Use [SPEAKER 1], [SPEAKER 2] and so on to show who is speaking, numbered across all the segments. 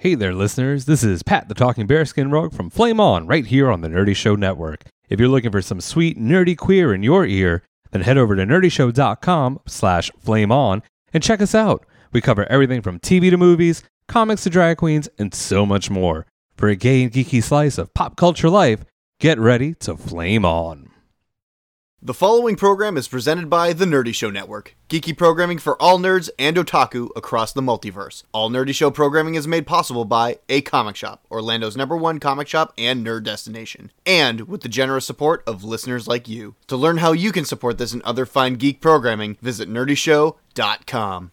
[SPEAKER 1] Hey there, listeners. This is Pat the Talking Bearskin Rogue from Flame On, right here on the Nerdy Show Network. If you're looking for some sweet, nerdy queer in your ear, then head over to nerdyshow.com/flameon and check us out. We cover everything from TV to movies, comics to drag queens, and so much more. For a gay and geeky slice of pop culture life, get ready to flame on.
[SPEAKER 2] The following program is presented by the Nerdy Show Network, geeky programming for all nerds and otaku across the multiverse. All Nerdy Show programming is made possible by A Comic Shop, Orlando's #1 comic shop and nerd destination, and with the generous support of listeners like you. To learn how you can support this and other fine geek programming, visit nerdyshow.com.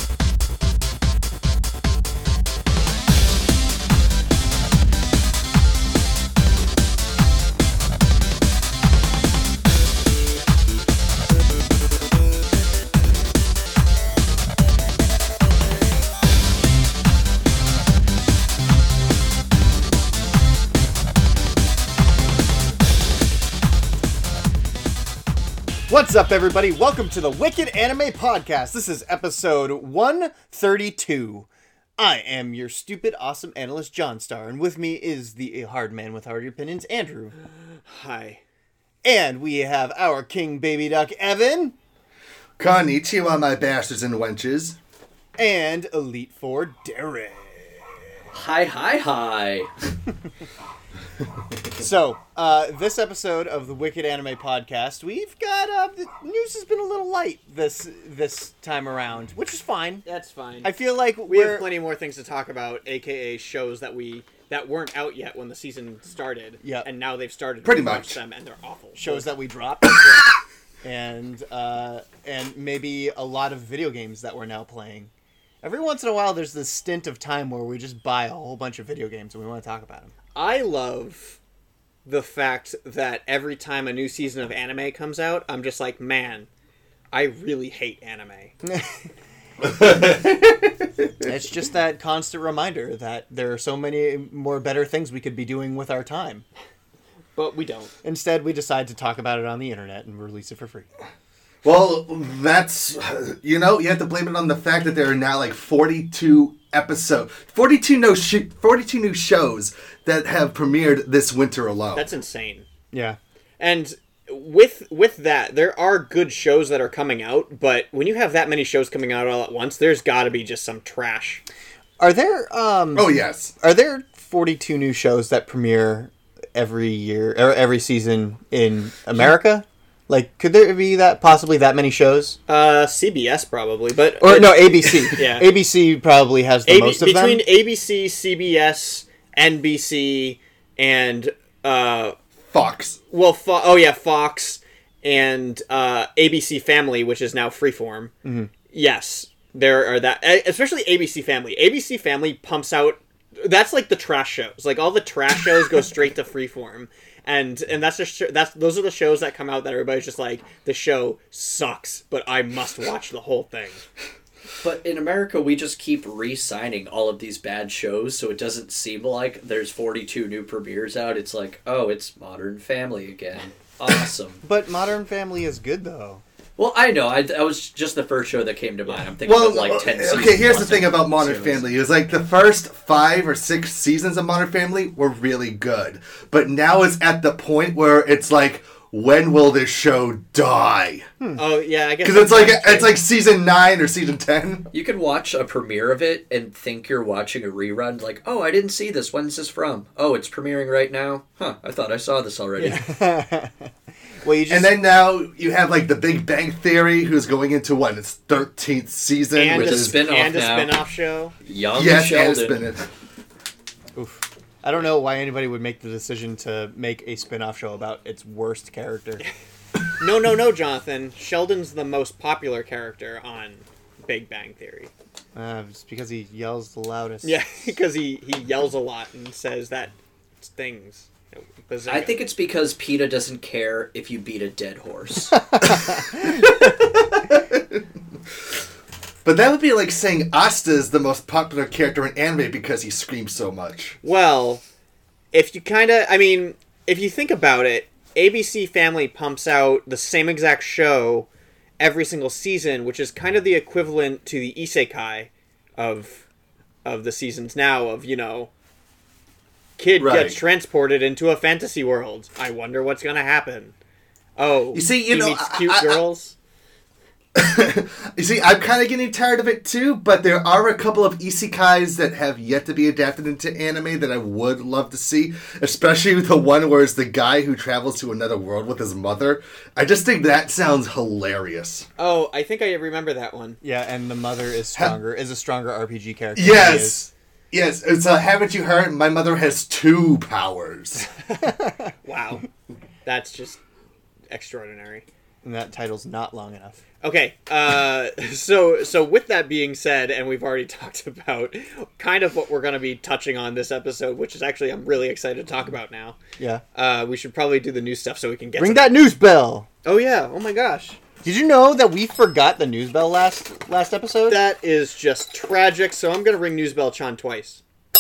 [SPEAKER 2] What's up, everybody? Welcome to the Wicked Anime Podcast. This is episode 132. I am your stupid, awesome analyst, John Starr, and with me is the hard man with hard opinions, Andrew.
[SPEAKER 3] Hi.
[SPEAKER 2] And we have our king baby duck, Evan.
[SPEAKER 4] Konnichiwa, my bastards and wenches.
[SPEAKER 2] And Elite Four, Derek.
[SPEAKER 3] Hi.
[SPEAKER 2] So, this episode of the Wicked Anime Podcast, we've got, the news has been a little light this time around, which is fine.
[SPEAKER 3] That's fine.
[SPEAKER 2] I feel like
[SPEAKER 3] we have plenty more things to talk about, aka shows that weren't out yet when the season started.
[SPEAKER 2] Yeah.
[SPEAKER 3] And now they've started
[SPEAKER 4] Pretty
[SPEAKER 3] to
[SPEAKER 4] much.
[SPEAKER 3] watch them, and they're awful.
[SPEAKER 2] Shows that we dropped. and maybe a lot of video games that we're now playing. Every once in a while, there's this stint of time where we just buy a whole bunch of video games and we want to talk about them.
[SPEAKER 3] I love the fact that every time a new season of anime comes out, I'm just like, man, I really hate anime.
[SPEAKER 2] It's just that constant reminder that there are so many more better things we could be doing with our time.
[SPEAKER 3] But we don't.
[SPEAKER 2] Instead, we decide to talk about it on the internet and release it for free.
[SPEAKER 4] Well, that's, you have to blame it on the fact that there are now like 42 new shows that have premiered this winter alone.
[SPEAKER 3] That's insane.
[SPEAKER 2] Yeah.
[SPEAKER 3] And with that, there are good shows that are coming out, but when you have that many shows coming out all at once, there's got to be just some trash.
[SPEAKER 2] Are there
[SPEAKER 4] Oh, yes.
[SPEAKER 2] Are there 42 new shows that premiere every year or every season in America? Like, could there be possibly that many shows?
[SPEAKER 3] CBS probably, but
[SPEAKER 2] no, ABC.
[SPEAKER 3] Yeah,
[SPEAKER 2] ABC probably has the most of them.
[SPEAKER 3] Between ABC, CBS, NBC, and
[SPEAKER 4] Fox.
[SPEAKER 3] Well, Fox and ABC Family, which is now Freeform.
[SPEAKER 2] Mm-hmm.
[SPEAKER 3] Yes, there are that, especially ABC Family. ABC Family pumps out. That's like the trash shows. Like all the trash shows go straight to Freeform. And those are the shows that come out that everybody's just like, the show sucks, but I must watch the whole thing.
[SPEAKER 5] But in America, we just keep re-signing all of these bad shows, so it doesn't seem like there's 42 new premieres out. It's like, oh, it's Modern Family again. Awesome.
[SPEAKER 2] But Modern Family is good, though.
[SPEAKER 5] Well, I know. That was just the first show that came to mind. I'm thinking of like 10 seasons.
[SPEAKER 4] Okay, here's the thing about Modern Family. Is like the first 5 or 6 seasons of Modern Family were really good. But now it's at the point where it's like, when will this show die?
[SPEAKER 3] Oh, yeah, I guess.
[SPEAKER 4] Because it's like season 9 or season 10.
[SPEAKER 5] You can watch a premiere of it and think you're watching a rerun. Like, oh, I didn't see this. When's this from? Oh, it's premiering right now? Huh, I thought I saw this already.
[SPEAKER 2] Yeah. Well,
[SPEAKER 4] and then now you have like the Big Bang Theory, who's going into its 13th season,
[SPEAKER 3] and
[SPEAKER 4] which
[SPEAKER 3] a
[SPEAKER 4] is
[SPEAKER 3] spin-off show.
[SPEAKER 5] Young
[SPEAKER 4] yes,
[SPEAKER 5] Sheldon.
[SPEAKER 4] and a spin-off.
[SPEAKER 2] Oof. I don't know why anybody would make the decision to make a spin-off show about its worst character.
[SPEAKER 3] No, Jonathan. Sheldon's the most popular character on Big Bang Theory.
[SPEAKER 2] It's because he yells the loudest.
[SPEAKER 3] Yeah, because he yells a lot and says that things. Bazinga.
[SPEAKER 5] I think it's because PETA doesn't care if you beat a dead horse.
[SPEAKER 4] But that would be like saying Asta is the most popular character in anime because he screams so much.
[SPEAKER 3] Well, if you if you think about it, ABC Family pumps out the same exact show every single season, which is kind of the equivalent to the isekai of of the seasons now of, kid
[SPEAKER 4] Right.
[SPEAKER 3] gets transported into a fantasy world. I wonder what's going to happen. Oh,
[SPEAKER 4] You see,
[SPEAKER 3] he meets cute girls.
[SPEAKER 4] You see, I'm kind of getting tired of it too, but there are a couple of isekais that have yet to be adapted into anime that I would love to see, especially the one where it's the guy who travels to another world with his mother. I just think that sounds hilarious.
[SPEAKER 3] Oh, I think I remember that one.
[SPEAKER 6] Yeah, and the mother is a stronger RPG character. than he is.
[SPEAKER 4] Yes. It's haven't you heard? My mother has 2 powers.
[SPEAKER 3] Wow. That's just extraordinary.
[SPEAKER 6] And that title's not long enough.
[SPEAKER 3] Okay, so with that being said, and we've already talked about kind of what we're going to be touching on this episode, which is actually I'm really excited to talk about now.
[SPEAKER 6] Yeah.
[SPEAKER 3] We should probably do the news stuff so we can get
[SPEAKER 6] Ring
[SPEAKER 3] to
[SPEAKER 6] that news bell.
[SPEAKER 3] Oh yeah, oh my gosh.
[SPEAKER 6] Did you know that we forgot the news bell last episode?
[SPEAKER 3] That is just tragic, so I'm going to ring News Bell Chan twice.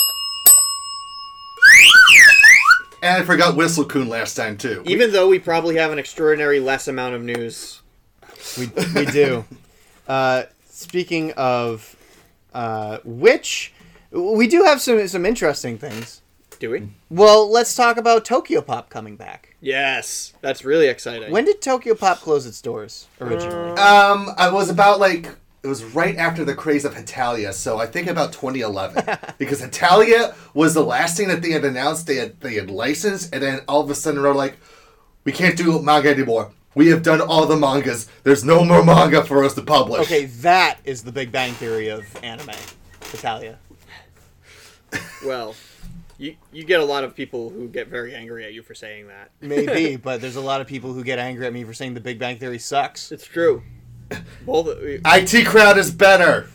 [SPEAKER 4] And I forgot Whistle Coon last time too.
[SPEAKER 3] Even though we probably have an extraordinary less amount of news.
[SPEAKER 6] We do. Speaking of which, we do have some interesting things.
[SPEAKER 3] Do we?
[SPEAKER 6] Well, let's talk about Tokyo Pop coming back.
[SPEAKER 3] Yes, that's really exciting.
[SPEAKER 6] When did Tokyo Pop close its doors originally?
[SPEAKER 4] I was about it was right after the craze of Hetalia, so I think about 2011. Because Hetalia was the last thing that they had announced they had licensed, and then all of a sudden they're like, we can't do manga anymore. We have done all the mangas. There's no more manga for us to publish.
[SPEAKER 6] Okay, that is the Big Bang Theory of anime. Italia.
[SPEAKER 3] Well, you get a lot of people who get very angry at you for saying that.
[SPEAKER 6] Maybe, but there's a lot of people who get angry at me for saying the Big Bang Theory sucks.
[SPEAKER 3] It's true. Both.
[SPEAKER 4] IT Crowd is better.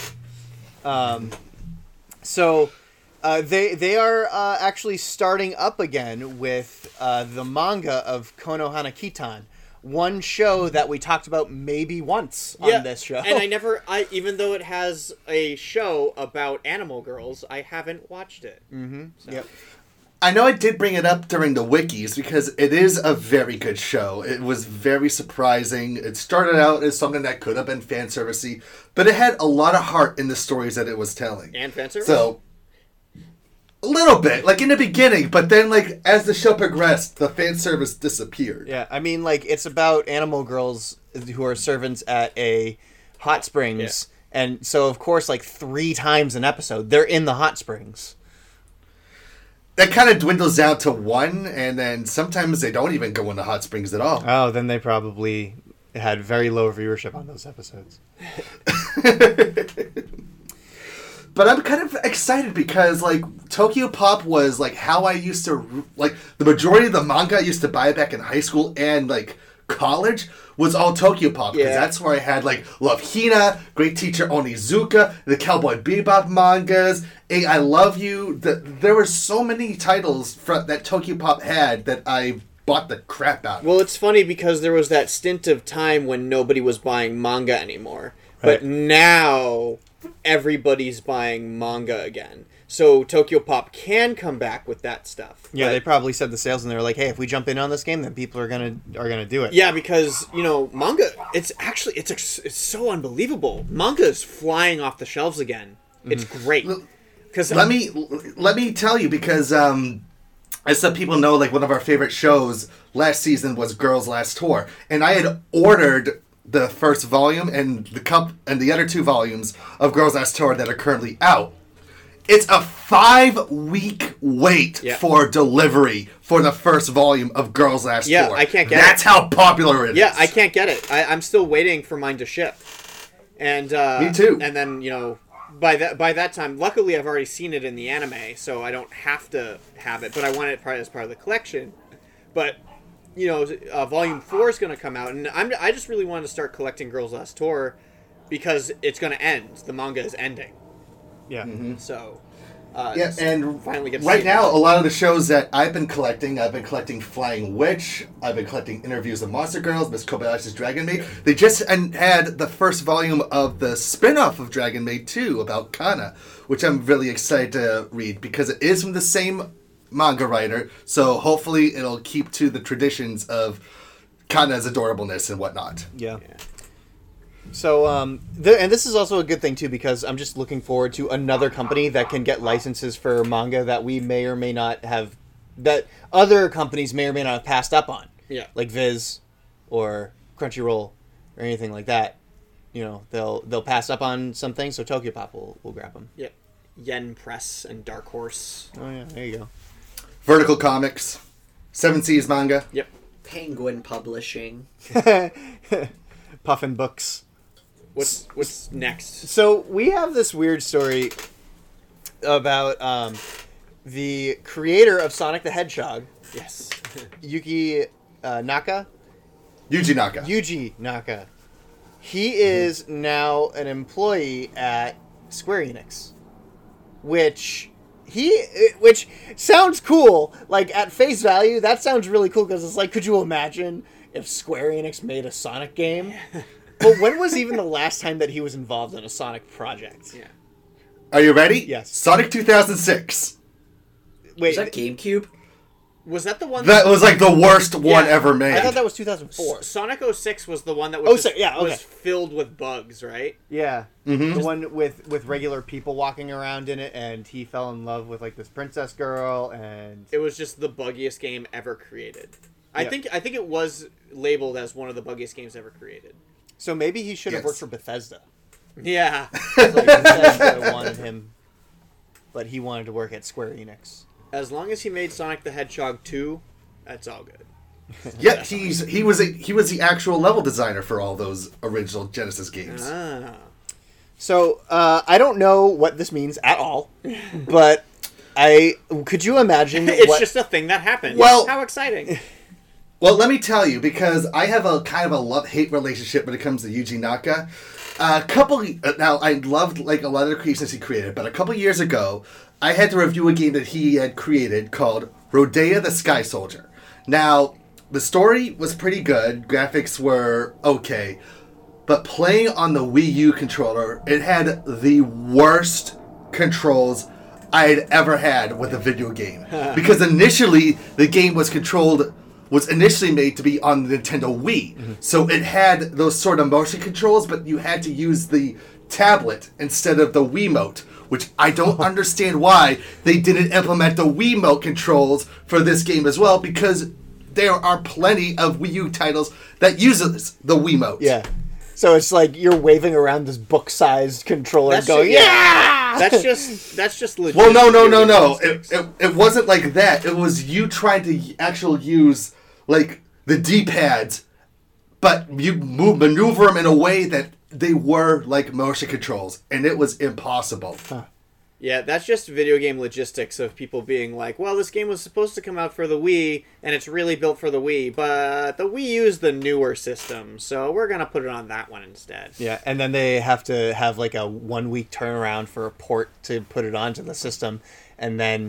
[SPEAKER 6] So they are actually starting up again with the manga of Konohana Kitan, one show that we talked about maybe once on this show.
[SPEAKER 3] And even though it has a show about animal girls, I haven't watched it.
[SPEAKER 6] Mm-hmm.
[SPEAKER 3] So.
[SPEAKER 6] Yep.
[SPEAKER 4] I know I did bring it up during the wikis because it is a very good show. It was very surprising. It started out as something that could have been fan servicey, but it had a lot of heart in the stories that it was telling.
[SPEAKER 3] And fan service?
[SPEAKER 4] So, a little bit, like in the beginning, but then like as the show progressed, the fan service disappeared.
[SPEAKER 6] Yeah, I mean, like, it's about animal girls who are servants at a hot springs, and so, of course, like, 3 times an episode, they're in the hot springs.
[SPEAKER 4] That kind of dwindles down to 1, and then sometimes they don't even go into hot springs at all.
[SPEAKER 6] Oh, then they probably had very low viewership on those episodes.
[SPEAKER 4] But I'm kind of excited because, like, Tokyo Pop was, like, how I used to, like, the majority of the manga I used to buy back in high school and, like, college was all Tokyo Pop. Because that's where I had, like, Love Hina, Great Teacher Onizuka, the Cowboy Bebop mangas, I Love You. There were so many titles that Tokyo Pop had that I bought the crap out of.
[SPEAKER 3] Well, it's funny because there was that stint of time when nobody was buying manga anymore.
[SPEAKER 6] Right.
[SPEAKER 3] But now everybody's buying manga again. So Tokyo Pop can come back with that stuff.
[SPEAKER 6] Yeah,
[SPEAKER 3] But-
[SPEAKER 6] they probably said to sales, and they were like, "Hey, if we jump in on this game, then people are gonna do it."
[SPEAKER 3] Yeah, because manga. It's so unbelievable. Manga is flying off the shelves again. It's great. Because
[SPEAKER 4] Let me tell you, because as some people know, like, one of our favorite shows last season was Girls Last Tour, and I had ordered the first volume and the other 2 volumes of Girls Last Tour that are currently out. It's a 5-week wait for delivery for the first volume of Girls Last Tour.
[SPEAKER 3] Yeah, I can't get it.
[SPEAKER 4] That's how popular it is.
[SPEAKER 3] Yeah, I can't get it. I'm still waiting for mine to ship. And
[SPEAKER 4] Me too.
[SPEAKER 3] And then by that time, luckily I've already seen it in the anime, so I don't have to have it. But I want it as part of the collection. But Volume 4 is going to come out, and I just really want to start collecting Girls Last Tour because it's going to end. The manga is ending.
[SPEAKER 6] Yeah.
[SPEAKER 4] Mm-hmm.
[SPEAKER 3] So.
[SPEAKER 4] Yeah, and
[SPEAKER 3] finally get to
[SPEAKER 4] right
[SPEAKER 3] see
[SPEAKER 4] now,
[SPEAKER 3] it.
[SPEAKER 4] a lot of the shows that I've been collecting Flying Witch, I've been collecting Interviews of Monster Girls, Miss Kobayashi's Dragon Maid. They just had the first volume of the spin-off of Dragon Maid 2 about Kana, which I'm really excited to read because it is from the same manga writer, so hopefully it'll keep to the traditions of Kana's adorableness and whatnot.
[SPEAKER 6] Yeah. So, and this is also a good thing too, because I'm just looking forward to another company that can get licenses for manga that we may or may not have, that other companies may or may not have passed up on.
[SPEAKER 3] Yeah.
[SPEAKER 6] Like Viz, or Crunchyroll, or anything like that. You know, they'll pass up on some things, so Tokyopop will grab them.
[SPEAKER 3] Yep. Yen Press and Dark Horse.
[SPEAKER 6] Oh yeah, there you go.
[SPEAKER 4] Vertical Comics, Seven Seas Manga.
[SPEAKER 3] Yep.
[SPEAKER 5] Penguin Publishing.
[SPEAKER 6] Puffin Books.
[SPEAKER 3] What's next?
[SPEAKER 6] So we have this weird story about the creator of Sonic the Hedgehog,
[SPEAKER 3] Yes.
[SPEAKER 6] Yuki Naka.
[SPEAKER 4] Yuji
[SPEAKER 6] Naka. He is now an employee at Square Enix, which sounds cool. Like at face value, that sounds really cool because it's like, could you imagine if Square Enix made a Sonic game? But when was even the last time that he was involved in a Sonic project?
[SPEAKER 3] Yeah.
[SPEAKER 4] Are you ready?
[SPEAKER 6] Yes.
[SPEAKER 4] Sonic 2006.
[SPEAKER 6] Wait,
[SPEAKER 5] Was that GameCube?
[SPEAKER 3] Was that the one
[SPEAKER 4] That was like the worst one ever made.
[SPEAKER 6] I thought that was 2004.
[SPEAKER 3] Sonic 06 was the one that was
[SPEAKER 6] okay.
[SPEAKER 3] filled with bugs, right?
[SPEAKER 6] Yeah,
[SPEAKER 4] Mm-hmm.
[SPEAKER 6] the one with regular people walking around in it, and he fell in love with like this princess girl, and
[SPEAKER 3] It was just the buggiest game ever created.
[SPEAKER 6] Yep.
[SPEAKER 3] I think it was labeled as one of the buggiest games ever created.
[SPEAKER 6] so maybe he should have
[SPEAKER 4] Yes.
[SPEAKER 6] worked for Bethesda.
[SPEAKER 3] Yeah.
[SPEAKER 6] Like Bethesda wanted him, but he wanted to work at Square Enix.
[SPEAKER 3] As long as he made Sonic the Hedgehog 2, that's all good.
[SPEAKER 4] Yeah, he was the actual level designer for all those original Genesis games.
[SPEAKER 3] Ah.
[SPEAKER 6] So I don't know what this means at all, but could you imagine?
[SPEAKER 3] It's just a thing that happened.
[SPEAKER 4] Well-
[SPEAKER 3] How exciting.
[SPEAKER 4] Well, let me tell you, because I have a kind of a love-hate relationship when it comes to Yuji Naka. Now I loved like a lot of the creations he created, but a couple years ago, I had to review a game that he had created called Rodea the Sky Soldier. Now, the story was pretty good, graphics were okay, but playing on the Wii U controller, it had the worst controls I had ever had with a video game. Because initially, the game was initially made to be on the Nintendo Wii. So it had those sort of motion controls, but you had to use the tablet instead of the Wiimote, which I don't understand why they didn't implement the Wiimote controls for this game as well, because there are plenty of Wii U titles that uses the Wiimote.
[SPEAKER 6] Yeah. So it's like you're waving around this book-sized controller, going, "Yeah!"
[SPEAKER 3] That's just legit.
[SPEAKER 4] Well, no.
[SPEAKER 3] joysticks.
[SPEAKER 4] It wasn't like that. It was you trying to actually use like the D-pads, but you maneuver them in a way that they were like motion controls, and it was impossible.
[SPEAKER 3] Yeah, that's just video game logistics of people being like, well, this game was supposed to come out for the Wii, and it's really built for the Wii, but the Wii U's the newer system, so we're going to put it on that one instead.
[SPEAKER 6] Yeah, and then they have to have like a 1 week turnaround for a port to put it onto the system, and then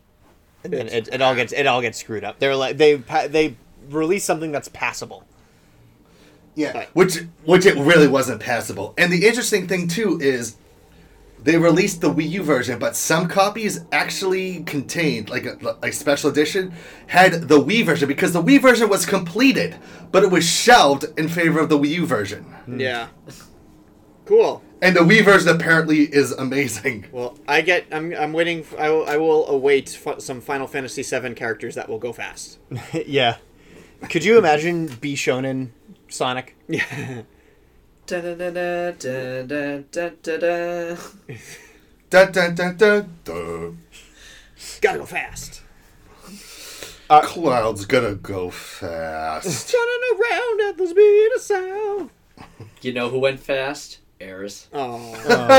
[SPEAKER 6] it all gets screwed up. They're like they release something that's passable.
[SPEAKER 4] Yeah, which it really wasn't passable. And the interesting thing too is they released the Wii U version, but some copies actually contained, like a special edition, had the Wii version, because the Wii version was completed, but it was shelved in favor of the Wii U version.
[SPEAKER 3] Yeah. Cool.
[SPEAKER 4] And the Wii version apparently is amazing.
[SPEAKER 3] Well, I'm waiting. I will await some Final Fantasy VII characters that will go fast.
[SPEAKER 6] Yeah. Could you imagine Bishonen Sonic?
[SPEAKER 3] Yeah.
[SPEAKER 5] Da da da da da da da da da.
[SPEAKER 4] Da, da, da, da, da.
[SPEAKER 3] Gotta go fast.
[SPEAKER 4] Cloud's gonna go fast.
[SPEAKER 3] Turning around at the speed of sound.
[SPEAKER 5] You know who went fast? Eris.
[SPEAKER 3] Oh,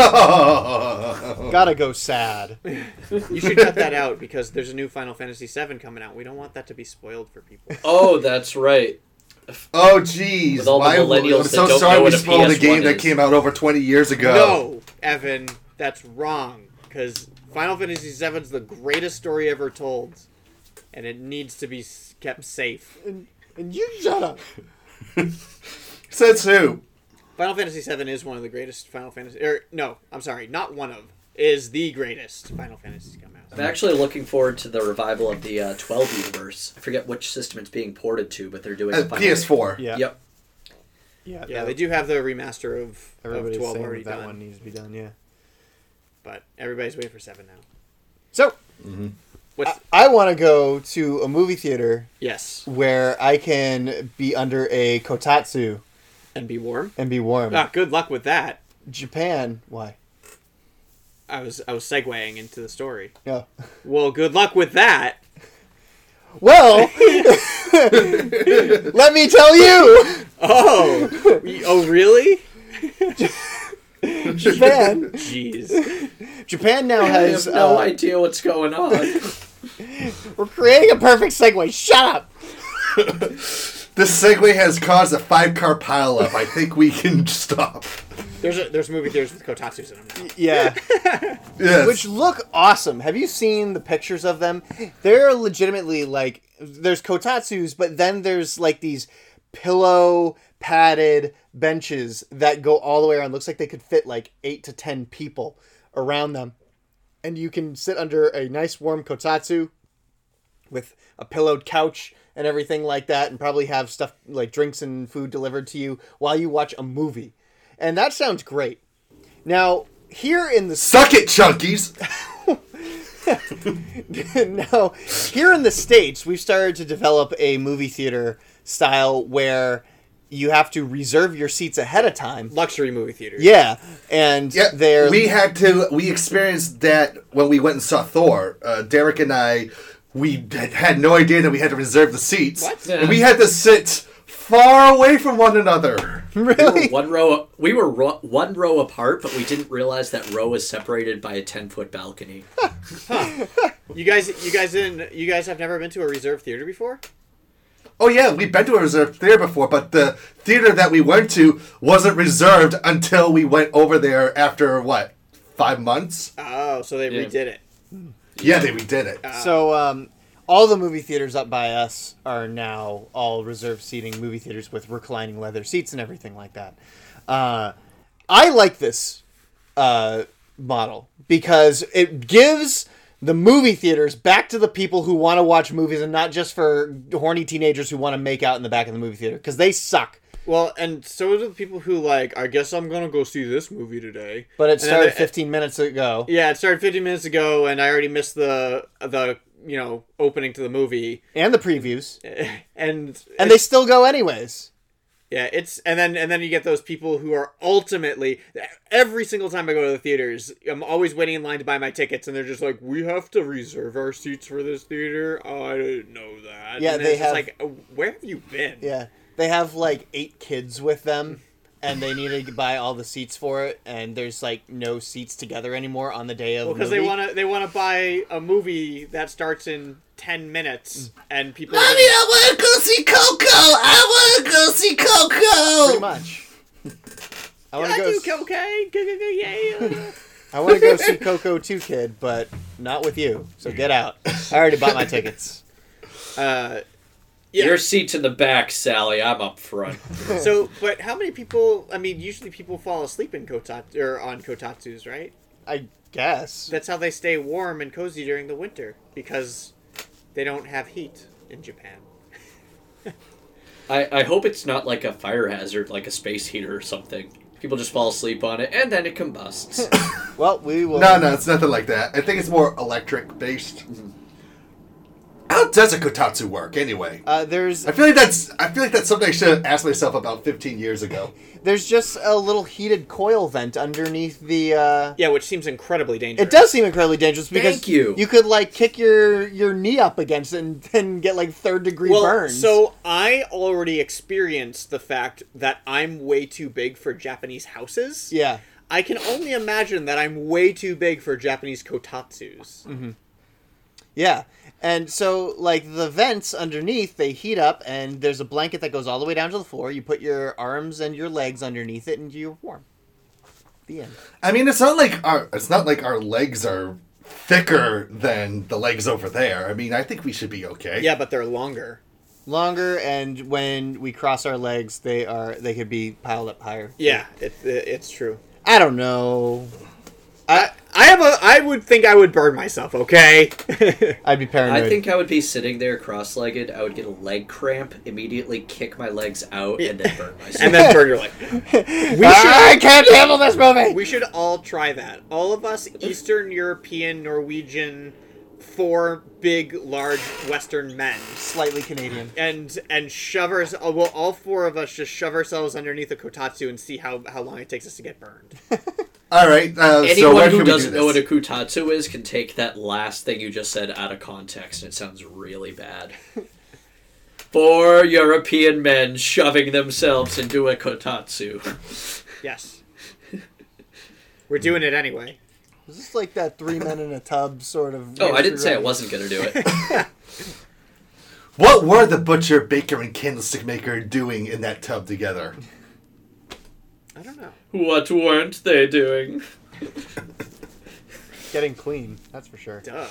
[SPEAKER 6] Gotta go sad.
[SPEAKER 3] you should cut that out because there's a new Final Fantasy VII coming out. We don't want that to be spoiled for people.
[SPEAKER 5] Oh, that's right.
[SPEAKER 4] Oh, jeez.
[SPEAKER 5] With all the millennials
[SPEAKER 4] I'm
[SPEAKER 5] that
[SPEAKER 4] so
[SPEAKER 5] don't
[SPEAKER 4] sorry
[SPEAKER 5] know
[SPEAKER 4] we
[SPEAKER 5] what a
[SPEAKER 4] spoiled a
[SPEAKER 5] PS1
[SPEAKER 4] game that
[SPEAKER 5] is.
[SPEAKER 4] came out over 20 years ago.
[SPEAKER 3] No, Evan, that's wrong. Because Final Fantasy VII's the greatest story ever told, and it needs to be kept safe.
[SPEAKER 6] And you shut up.
[SPEAKER 4] Says who?
[SPEAKER 3] Final Fantasy VII is one of the greatest Final Fantasy. No, I'm sorry, not one of. Is the greatest Final Fantasy's come out.
[SPEAKER 5] I'm actually looking forward to the revival of the 12 universe. I forget which system it's being ported to, but they're doing a Final
[SPEAKER 4] PS4.
[SPEAKER 6] Yeah.
[SPEAKER 5] Yep.
[SPEAKER 3] Yeah, they do have the remaster of
[SPEAKER 6] Everybody's
[SPEAKER 3] 12
[SPEAKER 6] saying
[SPEAKER 3] already
[SPEAKER 6] that
[SPEAKER 3] done.
[SPEAKER 6] one needs to be done. Yeah.
[SPEAKER 3] But everybody's waiting for 7 now.
[SPEAKER 6] So
[SPEAKER 3] What's
[SPEAKER 6] I want to go to a movie theater
[SPEAKER 3] yes,
[SPEAKER 6] where I can be under a kotatsu
[SPEAKER 3] and be warm.
[SPEAKER 6] and be warm.
[SPEAKER 3] Ah, good luck with that.
[SPEAKER 6] Japan. Why?
[SPEAKER 3] I was segueing into the story.
[SPEAKER 6] No.
[SPEAKER 3] Well, good luck with that.
[SPEAKER 6] Well, let me tell you,
[SPEAKER 3] Oh, oh, really?
[SPEAKER 6] Japan.
[SPEAKER 3] Jeez.
[SPEAKER 6] Japan now
[SPEAKER 5] I
[SPEAKER 6] has.
[SPEAKER 5] have no idea what's going on.
[SPEAKER 6] We're creating a perfect segue. Shut up.
[SPEAKER 4] This segue has caused a 5-car pileup. I think we can stop.
[SPEAKER 3] There's movie theaters with kotatsus in them now.
[SPEAKER 6] Yeah.
[SPEAKER 4] Yes.
[SPEAKER 6] Which look awesome. Have you seen the pictures of them? They're legitimately like, there's kotatsus, but then there's like these pillow padded benches that go all the way around. Looks like they could fit like 8 to 10 people around them. And you can sit under a nice warm kotatsu with a pillowed couch and everything like that, and probably have stuff like drinks and food delivered to you while you watch a movie. And that sounds great. Now, here in the
[SPEAKER 4] Suck it, Chunkies!
[SPEAKER 6] now, here in the States, we've started to develop a movie theater style where you have to reserve your seats ahead of time.
[SPEAKER 3] Luxury movie theaters.
[SPEAKER 6] Yeah, and
[SPEAKER 4] Yeah,
[SPEAKER 6] they're
[SPEAKER 4] we experienced that when we went and saw Thor. Derek and I, we had no idea that we had to reserve the seats.
[SPEAKER 3] What?
[SPEAKER 4] And we had to sit far away from one another.
[SPEAKER 6] really.
[SPEAKER 5] We were one row apart, but we didn't realize that row was separated by a 10-foot balcony.
[SPEAKER 3] You guys have never been to a reserved theater before?
[SPEAKER 4] Oh yeah, we've been to a reserved theater before, but the theater that we went to wasn't reserved until we went over there after, 5 months?
[SPEAKER 3] Oh, so they
[SPEAKER 5] Yeah.
[SPEAKER 3] redid it.
[SPEAKER 4] Yeah, we did it.
[SPEAKER 6] So, all the movie theaters up by us are now all reserved seating movie theaters with reclining leather seats and everything like that. I like this model because it gives the movie theaters back to the people who want to watch movies and not just for horny teenagers who want to make out in the back of the movie theater, because they suck.
[SPEAKER 3] Well, and so do the people who I guess I'm gonna go see this movie today.
[SPEAKER 6] But it
[SPEAKER 3] And then
[SPEAKER 6] started
[SPEAKER 3] they-
[SPEAKER 6] 15 minutes ago.
[SPEAKER 3] Yeah, it started 15 minutes ago, and I already missed the opening to the movie,
[SPEAKER 6] And the previews.
[SPEAKER 3] and
[SPEAKER 6] And they still go anyways.
[SPEAKER 3] yeah, and then you get those people who are ultimately, every single time I go to the theaters, I'm always waiting in line to buy my tickets, and they're just like, we have to reserve our seats for this theater. Oh, I didn't know that.
[SPEAKER 6] Yeah,
[SPEAKER 3] and
[SPEAKER 6] they
[SPEAKER 3] it's just
[SPEAKER 6] have-
[SPEAKER 3] like, where have you been?
[SPEAKER 6] Yeah. They have like 8 kids with them, and they need to buy all the seats for it, and there's like no seats together anymore on the day of
[SPEAKER 3] Because
[SPEAKER 6] movie.
[SPEAKER 3] they wanna buy a movie that starts in 10 minutes, and people.
[SPEAKER 4] I want to go see Coco! I want to go see Coco!
[SPEAKER 6] Pretty much. I want
[SPEAKER 3] I
[SPEAKER 6] to go.
[SPEAKER 3] do cocaine. Yeah.
[SPEAKER 6] I want to go see Coco 2, kid, but not with you. So get out. I already bought my tickets.
[SPEAKER 3] Yeah.
[SPEAKER 5] Your seat's in the back, Sally. I'm up front.
[SPEAKER 3] So, but how many people? I mean, usually people fall asleep in on kotatsus, right?
[SPEAKER 6] I guess.
[SPEAKER 3] That's how they stay warm and cozy during the winter, because they don't have heat in Japan.
[SPEAKER 5] I hope it's not like a fire hazard, like a space heater or something. People just fall asleep on it, and then it combusts.
[SPEAKER 6] Well, we will.
[SPEAKER 4] No, it's nothing like that. I think it's more electric-based. How does a kotatsu work, anyway?
[SPEAKER 6] There's
[SPEAKER 4] I feel like that's something I should have asked myself about 15 years ago.
[SPEAKER 6] there's just a little heated coil vent underneath the.
[SPEAKER 3] Yeah, which seems incredibly dangerous.
[SPEAKER 6] It does seem incredibly dangerous because
[SPEAKER 5] Thank you.
[SPEAKER 6] you could like kick your knee up against it and then get like 3rd degree
[SPEAKER 3] Well,
[SPEAKER 6] burns.
[SPEAKER 3] so I already experienced the fact that I'm way too big for Japanese houses.
[SPEAKER 6] yeah.
[SPEAKER 3] I can only imagine that I'm way too big for Japanese kotatsus.
[SPEAKER 6] Yeah. And so, like, the vents underneath, they heat up, and there's a blanket that goes all the way down to the floor. You put your arms and your legs underneath it, and you're warm. The end.
[SPEAKER 4] I mean, it's not like our legs are thicker than the legs over there. I mean, I think we should be okay.
[SPEAKER 3] Yeah, but they're longer.
[SPEAKER 6] Longer, and when we cross our legs, they could be piled up higher.
[SPEAKER 3] Yeah, it's true.
[SPEAKER 6] I don't know.
[SPEAKER 3] I I would think I would burn myself. Okay.
[SPEAKER 6] I'd be paranoid.
[SPEAKER 5] I think I would be sitting there cross-legged. I would get a leg cramp, immediately kick my legs out, and then burn myself.
[SPEAKER 3] And then burn your leg.
[SPEAKER 6] I can't handle this movie.
[SPEAKER 3] We should all try that. All of us Eastern European, Norwegian, 4 big, large Western men.
[SPEAKER 6] Slightly Canadian.
[SPEAKER 3] And shove ourselves. Well, all 4 of us just shove ourselves underneath a kotatsu and see how long it takes us to get burned.
[SPEAKER 4] All right. So
[SPEAKER 5] Anyone
[SPEAKER 4] where
[SPEAKER 5] who
[SPEAKER 4] can we do
[SPEAKER 5] doesn't know what
[SPEAKER 4] this?
[SPEAKER 5] a kutatsu is can take that last thing you just said out of context, and it sounds really bad. 4 European men shoving themselves into a kotatsu.
[SPEAKER 3] Yes. We're doing it anyway.
[SPEAKER 6] Is this like that 3 men in a tub sort of...
[SPEAKER 5] Oh, I didn't say I wasn't going to do it.
[SPEAKER 4] What were the butcher, baker, and candlestick maker doing in that tub together?
[SPEAKER 3] I don't know.
[SPEAKER 5] What weren't they doing?
[SPEAKER 6] Getting clean, that's for sure.
[SPEAKER 3] Duh.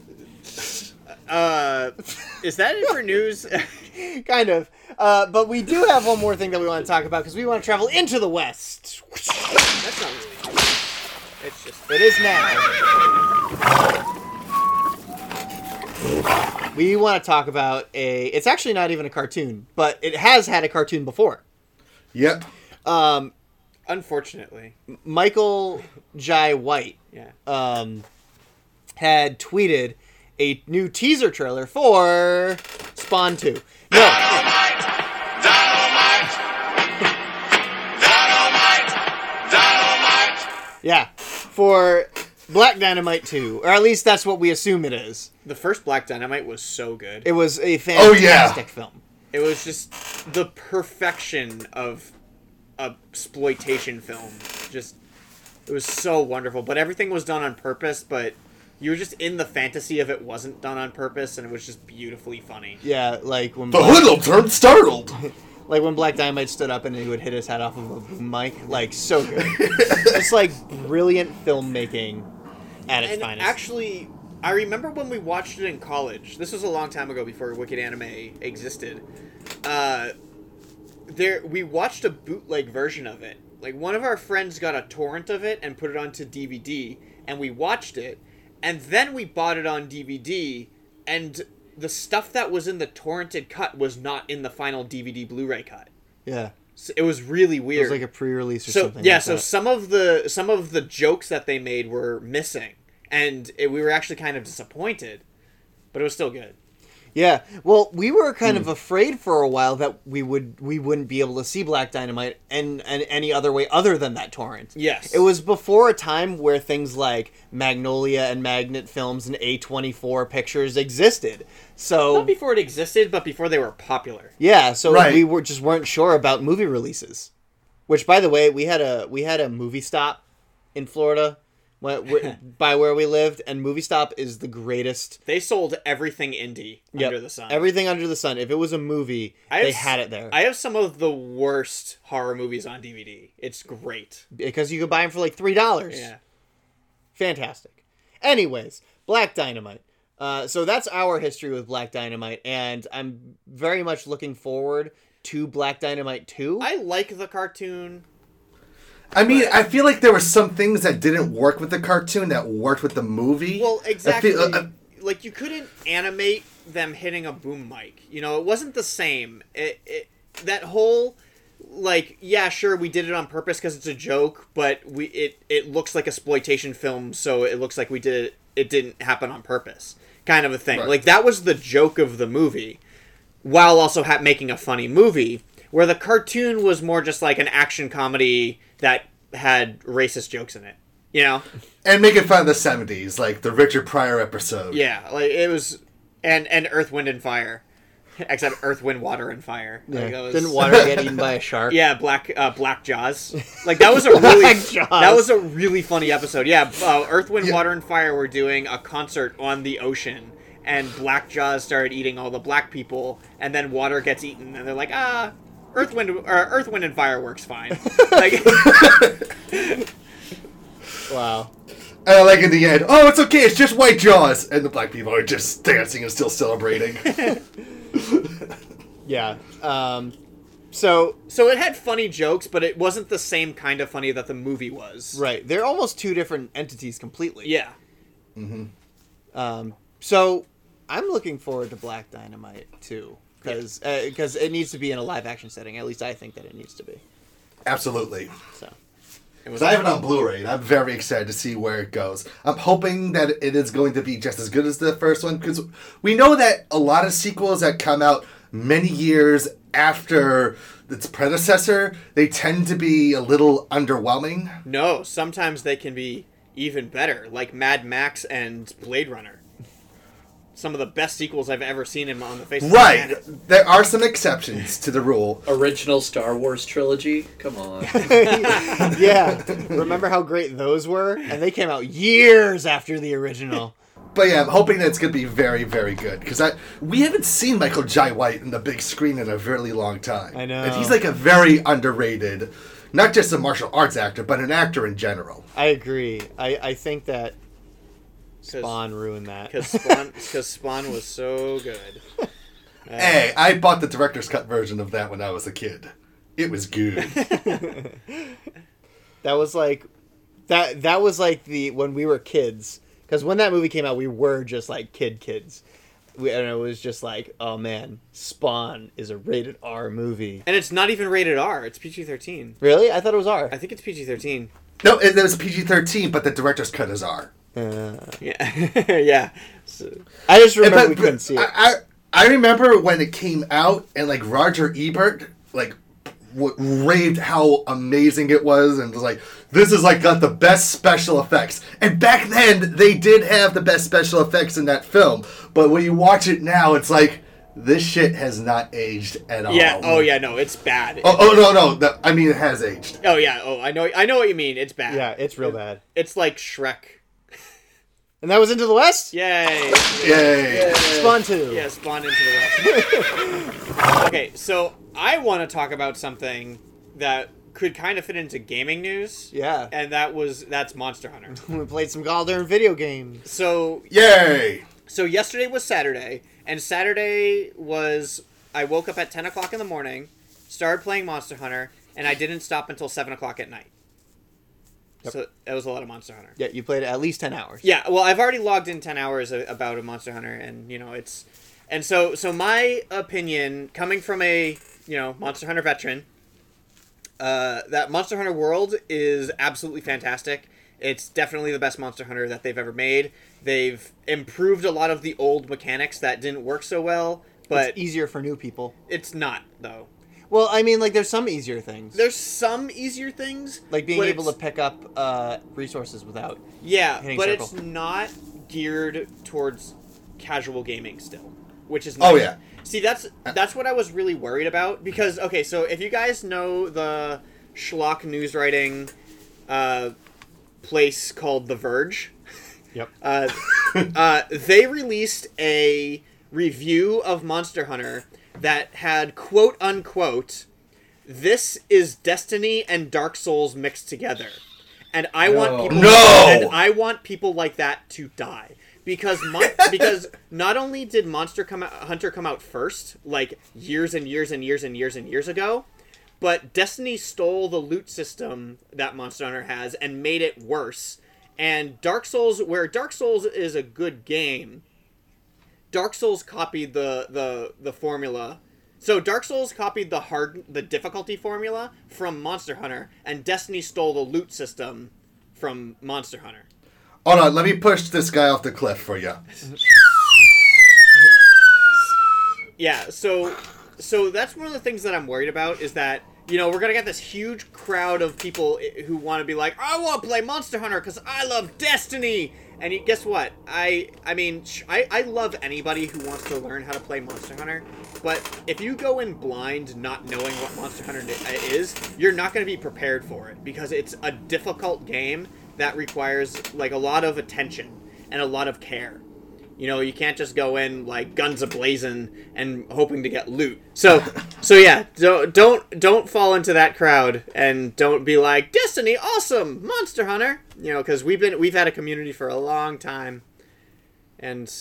[SPEAKER 3] Is that it for news?
[SPEAKER 6] Kind of. But we do have one more thing that we want to talk about because we want to travel into the West.
[SPEAKER 3] That's not really news. It's just...
[SPEAKER 6] It is now. We want to talk about it's actually not even a cartoon, but it has had a cartoon before.
[SPEAKER 4] Yep.
[SPEAKER 3] Unfortunately.
[SPEAKER 6] Michael Jai White
[SPEAKER 3] Yeah.
[SPEAKER 6] had tweeted a new teaser trailer for Spawn 2. No. Yeah, for Black Dynamite 2, or at least that's what we assume it is.
[SPEAKER 3] The first Black Dynamite was so good.
[SPEAKER 6] It was a fantastic film.
[SPEAKER 3] It was just the perfection of a exploitation film. Just, it was so wonderful. But everything was done on purpose, but you were just in the fantasy of it wasn't done on purpose, and it was just beautifully funny.
[SPEAKER 6] Yeah, like when
[SPEAKER 4] The hoodlum turned startled.
[SPEAKER 6] like when Black Dynamite stood up and he would hit his head off of a boom mic. Like, so good. It's like brilliant filmmaking at its
[SPEAKER 3] And
[SPEAKER 6] finest.
[SPEAKER 3] actually, I remember when we watched it in college. This was a long time ago before Wicked Anime existed. We watched a bootleg version of it. Like, one of our friends got a torrent of it and put it onto DVD, and we watched it, and then we bought it on DVD, and the stuff that was in the torrented cut was not in the final DVD Blu-ray cut.
[SPEAKER 6] Yeah.
[SPEAKER 3] So it was really
[SPEAKER 6] It
[SPEAKER 3] weird.
[SPEAKER 6] was like a pre-release or
[SPEAKER 3] So
[SPEAKER 6] something.
[SPEAKER 3] yeah,
[SPEAKER 6] like
[SPEAKER 3] so
[SPEAKER 6] that.
[SPEAKER 3] some of the jokes that they made were missing, and we were actually kind of disappointed, but it was still good.
[SPEAKER 6] Yeah, well, we were kind of afraid for a while that we wouldn't be able to see Black Dynamite and any other way other than that torrent.
[SPEAKER 3] Yes.
[SPEAKER 6] It was before a time where things like Magnolia and Magnet Films and A24 Pictures existed. So
[SPEAKER 3] Not before it existed, but before they were popular.
[SPEAKER 6] yeah, so
[SPEAKER 4] Right.
[SPEAKER 6] we weren't sure about movie releases. Which, by the way, we had a movie stop in Florida, by where we lived, and Movie Stop is the greatest.
[SPEAKER 3] They sold everything indie under the sun.
[SPEAKER 6] Everything under the sun. If it was a movie, they had it there.
[SPEAKER 3] I have some of the worst horror movies on DVD. It's great.
[SPEAKER 6] Because you could buy them for like $3.
[SPEAKER 3] Yeah.
[SPEAKER 6] Fantastic. Anyways, Black Dynamite. So that's our history with Black Dynamite, and I'm very much looking forward to Black Dynamite 2.
[SPEAKER 3] I like the cartoon.
[SPEAKER 4] I mean, I feel like there were some things that didn't work with the cartoon that worked with the movie.
[SPEAKER 3] Well, exactly.
[SPEAKER 4] I feel,
[SPEAKER 3] Like, you couldn't animate them hitting a boom mic. You know, it wasn't the same. That whole, like, yeah, sure, we did it on purpose because it's a joke, but it looks like a exploitation film, so it looks like we did it. It didn't happen on purpose, kind of a thing.
[SPEAKER 4] Right.
[SPEAKER 3] Like, that was the joke of the movie, while also making a funny movie. Where the cartoon was more just like an action comedy that had racist jokes in it. You know?
[SPEAKER 4] and making fun of the 70s, like the Richard Pryor episode.
[SPEAKER 3] Yeah, like it was, and Earth, Wind, and Fire, except Earth, Wind, Water, and Fire.
[SPEAKER 6] Yeah.
[SPEAKER 3] Like, that was,
[SPEAKER 6] Didn't Water get eaten by a shark?
[SPEAKER 3] Yeah, Black Jaws. Like that was a really
[SPEAKER 6] Jaws.
[SPEAKER 3] that was a really funny episode. Yeah, Earth, Wind, Water, and Fire were doing a concert on the ocean, and Black Jaws started eating all the black people, and then water gets eaten, and they're like, Earth, Wind, and Fire works fine. Like,
[SPEAKER 6] Wow.
[SPEAKER 4] And I like in the end, oh, it's okay, it's just white jaws. And the black people are just dancing and still celebrating.
[SPEAKER 6] Yeah. So
[SPEAKER 3] it had funny jokes, but it wasn't the same kind of funny that the movie was.
[SPEAKER 6] right, they're almost two different entities completely.
[SPEAKER 3] Yeah.
[SPEAKER 6] So I'm looking forward to Black Dynamite too, because it needs to be in a live action setting. At least I think that it needs to be.
[SPEAKER 4] Absolutely.
[SPEAKER 6] So
[SPEAKER 4] Because I have it on Blu-ray, and I'm very excited to see where it goes. I'm hoping that it is going to be just as good as the first one, because we know that a lot of sequels that come out many years after its predecessor, they tend to be a little underwhelming.
[SPEAKER 3] No, sometimes they can be even better, like Mad Max and Blade Runner. Some of the best sequels I've ever seen on the face of the
[SPEAKER 4] Right.
[SPEAKER 3] planet.
[SPEAKER 4] There are some exceptions to the rule.
[SPEAKER 5] Original Star Wars trilogy? Come on.
[SPEAKER 6] yeah, remember how great those were? And they came out years after the original.
[SPEAKER 4] But yeah, I'm hoping that it's going to be very, very good. Because we haven't seen Michael Jai White in the big screen in a really long time.
[SPEAKER 6] I know.
[SPEAKER 4] And he's like a very underrated, not just a martial arts actor, but an actor in general.
[SPEAKER 6] I agree. I think that Spawn ruined that.
[SPEAKER 3] Because Spawn was so good.
[SPEAKER 4] Hey, I bought the director's cut version of that when I was a kid. It was good.
[SPEAKER 6] That was like when we were kids. Because when that movie came out, we were just like kids. And it was just like, oh man, Spawn is a rated R movie.
[SPEAKER 3] And it's not even rated R. It's PG-13.
[SPEAKER 6] Really? I thought it was R.
[SPEAKER 3] I think it's PG-13.
[SPEAKER 4] No, it was PG-13, but the director's cut is R.
[SPEAKER 3] Yeah. yeah. So,
[SPEAKER 6] I just remember we couldn't see it.
[SPEAKER 4] I remember when it came out, and like Roger Ebert like raved how amazing it was, and was like, "This is like got the best special effects." And back then, they did have the best special effects in that film. But when you watch it now, it's like this shit has not aged at all.
[SPEAKER 3] yeah. Oh yeah. No, it's bad.
[SPEAKER 4] No. I mean, it has aged.
[SPEAKER 3] Oh yeah. Oh, I know what you mean. It's bad.
[SPEAKER 6] Yeah, it's real bad.
[SPEAKER 3] It's like Shrek.
[SPEAKER 6] And that was Into the West?
[SPEAKER 3] Yay.
[SPEAKER 4] Yay!
[SPEAKER 6] Spawn 2.
[SPEAKER 3] Yeah, Spawn Into the West. Okay, so I want to talk about something that could kind of fit into gaming news.
[SPEAKER 6] Yeah.
[SPEAKER 3] And that's Monster Hunter.
[SPEAKER 6] We played some goddamn video games.
[SPEAKER 3] So
[SPEAKER 4] Yay!
[SPEAKER 3] yesterday was Saturday, and Saturday was I woke up at 10 o'clock in the morning, started playing Monster Hunter, and I didn't stop until 7 o'clock at night. Yep. So that was a lot of Monster Hunter.
[SPEAKER 6] Yeah, you played at least 10 hours.
[SPEAKER 3] Yeah, well, I've already logged in 10 hours about a Monster Hunter, and, it's... And so my opinion, coming from a, Monster Hunter veteran, that Monster Hunter World is absolutely fantastic. It's definitely the best Monster Hunter that they've ever made. They've improved a lot of the old mechanics that didn't work so well, but...
[SPEAKER 6] It's easier for new people.
[SPEAKER 3] It's not, though.
[SPEAKER 6] Well, I mean, like, there's some easier things.
[SPEAKER 3] There's some easier things.
[SPEAKER 6] Like being able to pick up resources without hitting
[SPEAKER 3] but
[SPEAKER 6] circle.
[SPEAKER 3] it's not geared towards casual gaming still, which is nice.
[SPEAKER 4] Oh yeah.
[SPEAKER 3] See, that's what I was really worried about, because, okay, so if you guys know the schlock news writing place called The Verge,
[SPEAKER 6] Yep.
[SPEAKER 3] they released a review of Monster Hunter that had, quote unquote, "This is Destiny and Dark Souls mixed together," and I want people like that to die, because not only did Monster Hunter come out first, like years and years and years and years and years ago, but Destiny stole the loot system that Monster Hunter has and made it worse. And Dark Souls, where Dark Souls is a good game, Dark Souls copied the formula. So Dark Souls copied the difficulty formula from Monster Hunter, and Destiny stole the loot system from Monster Hunter.
[SPEAKER 4] Hold on, let me push this guy off the cliff for you.
[SPEAKER 3] Yeah, so that's one of the things that I'm worried about, is that, we're going to get this huge crowd of people who want to be like, I want to play Monster Hunter because I love Destiny. And guess what? I love anybody who wants to learn how to play Monster Hunter, but if you go in blind not knowing what Monster Hunter is, you're not going to be prepared for it, because it's a difficult game that requires, like, a lot of attention and a lot of care. You can't just go in like guns a-blazing and hoping to get loot. So yeah, don't fall into that crowd, and don't be like, Destiny, awesome, Monster Hunter. Because we've had a community for a long time, and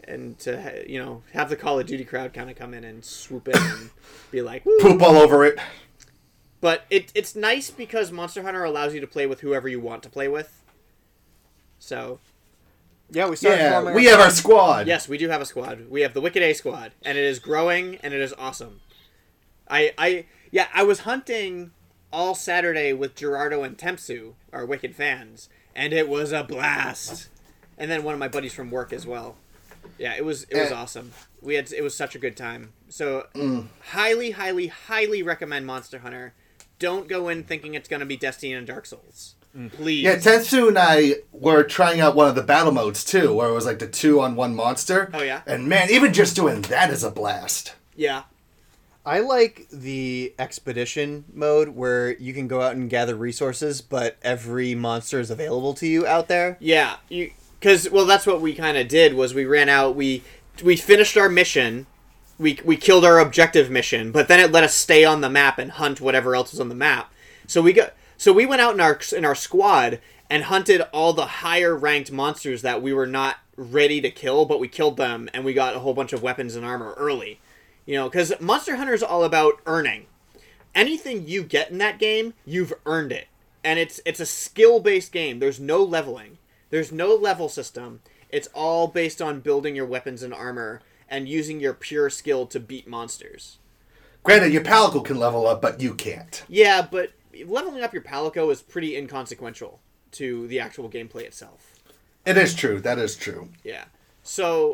[SPEAKER 3] to have the Call of Duty crowd kind of come in and swoop in and be like, woo.
[SPEAKER 4] Poop all over it.
[SPEAKER 3] But it's nice because Monster Hunter allows you to play with whoever you want to play with. So,
[SPEAKER 6] Yeah, we started
[SPEAKER 4] Yeah,
[SPEAKER 6] forming
[SPEAKER 4] we have our squad.
[SPEAKER 3] yes, we do have a squad. We have the Wicked A squad, and it is growing, and it is awesome. I was hunting all Saturday with Gerardo and Tempsu, our Wicked fans, and it was a blast. And then one of my buddies from work as well. Yeah, it was awesome. It was such a good time. So highly, highly, highly recommend Monster Hunter. Don't go in thinking it's going to be Destiny and Dark Souls. Please.
[SPEAKER 4] Yeah, Tetsu and I were trying out one of the battle modes too, where it was like the 2-on-1 monster.
[SPEAKER 3] Oh, yeah?
[SPEAKER 4] And man, even just doing that is a blast.
[SPEAKER 3] Yeah.
[SPEAKER 6] I like the expedition mode where you can go out and gather resources, but every monster is available to you out there.
[SPEAKER 3] Yeah, because that's what we kind of did. Was we ran out, we finished our mission, we killed our objective mission, but then it let us stay on the map and hunt whatever else was on the map. So we went out in our squad and hunted all the higher ranked monsters that we were not ready to kill, but we killed them and we got a whole bunch of weapons and armor early. Because Monster Hunter is all about earning. Anything you get in that game, you've earned it. And it's a skill-based game. There's no leveling. There's no level system. It's all based on building your weapons and armor and using your pure skill to beat monsters.
[SPEAKER 4] Granted, your Palico can level up, but you can't.
[SPEAKER 3] Yeah, but leveling up your Palico is pretty inconsequential to the actual gameplay itself.
[SPEAKER 4] It is true. That is true.
[SPEAKER 3] Yeah. So,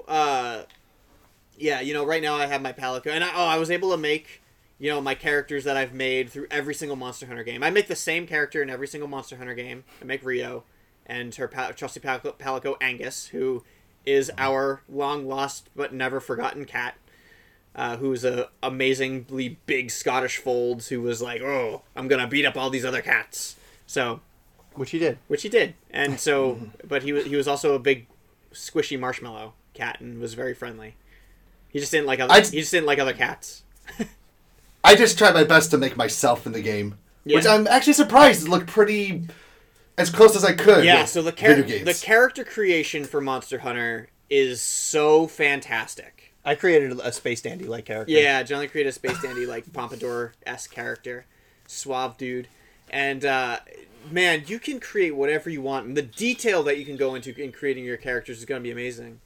[SPEAKER 3] right now I have my Palico, and I was able to make, my characters that I've made through every single Monster Hunter game. I make the same character in every single Monster Hunter game. I make Rio, and her trusty Palico Angus, who is our long-lost but never-forgotten cat, who's a amazingly big Scottish folds who was like, oh, I'm going to beat up all these other cats. So...
[SPEAKER 6] Which he did.
[SPEAKER 3] And so, but he was also a big squishy marshmallow cat and was very friendly. He just didn't like other cats.
[SPEAKER 4] I just tried my best to make myself in the game, which I'm actually surprised it looked pretty as close as I could.
[SPEAKER 3] Yeah, so the character creation for Monster Hunter is so fantastic.
[SPEAKER 6] I created a Space Dandy-like character.
[SPEAKER 3] Yeah, generally created a Space Dandy-like Pompadour-esque character. Suave dude. And, man, you can create whatever you want. And the detail that you can go into in creating your characters is going to be amazing.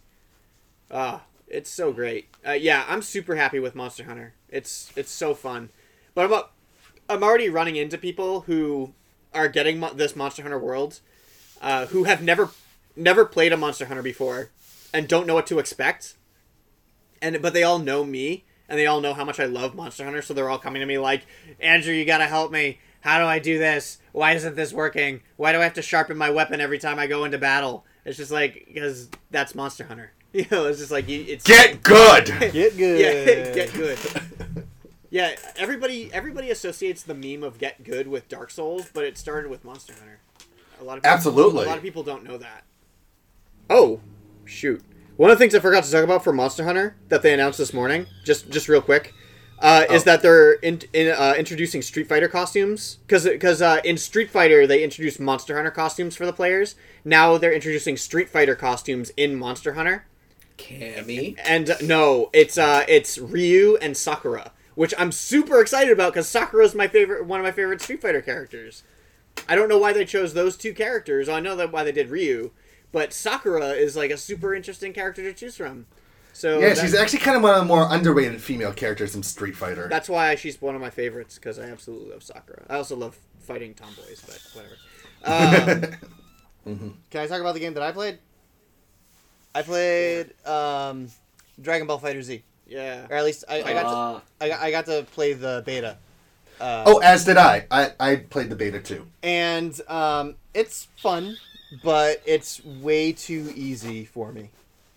[SPEAKER 3] It's so great. I'm super happy with Monster Hunter. It's so fun. But I'm already running into people who are getting this Monster Hunter world, who have never played a Monster Hunter before and don't know what to expect. But they all know me, and they all know how much I love Monster Hunter, so they're all coming to me like, Andrew, you gotta help me. How do I do this? Why isn't this working? Why do I have to sharpen my weapon every time I go into battle? It's just like, because that's Monster Hunter. It's just like, it's...
[SPEAKER 4] Get good!
[SPEAKER 6] Get good!
[SPEAKER 3] Yeah, get good. Yeah, everybody associates the meme of get good with Dark Souls, but it started with Monster Hunter.
[SPEAKER 4] Absolutely.
[SPEAKER 3] A lot of people don't know that. Oh, shoot. One of the things I forgot to talk about for Monster Hunter that they announced this morning, just real quick, is that they're introducing Street Fighter costumes. Because in Street Fighter, they introduced Monster Hunter costumes for the players. Now they're introducing Street Fighter costumes in Monster Hunter.
[SPEAKER 5] Cammy?
[SPEAKER 3] And no, it's Ryu and Sakura, which I'm super excited about because Sakura's one of my favorite Street Fighter characters. I don't know why they chose those two characters. I know why they did Ryu, but Sakura is like a super interesting character to choose from. So
[SPEAKER 4] yeah, she's actually kind of one of the more underrated female characters in Street Fighter.
[SPEAKER 3] That's why she's one of my favorites, because I absolutely love Sakura. I also love fighting tomboys, but whatever.
[SPEAKER 6] Can I talk about the game that I played? I played Dragon Ball Fighter Z.
[SPEAKER 3] Yeah.
[SPEAKER 6] Or at least I got to play the beta.
[SPEAKER 4] As did I. I played the beta too.
[SPEAKER 6] And it's fun, but it's way too easy for me.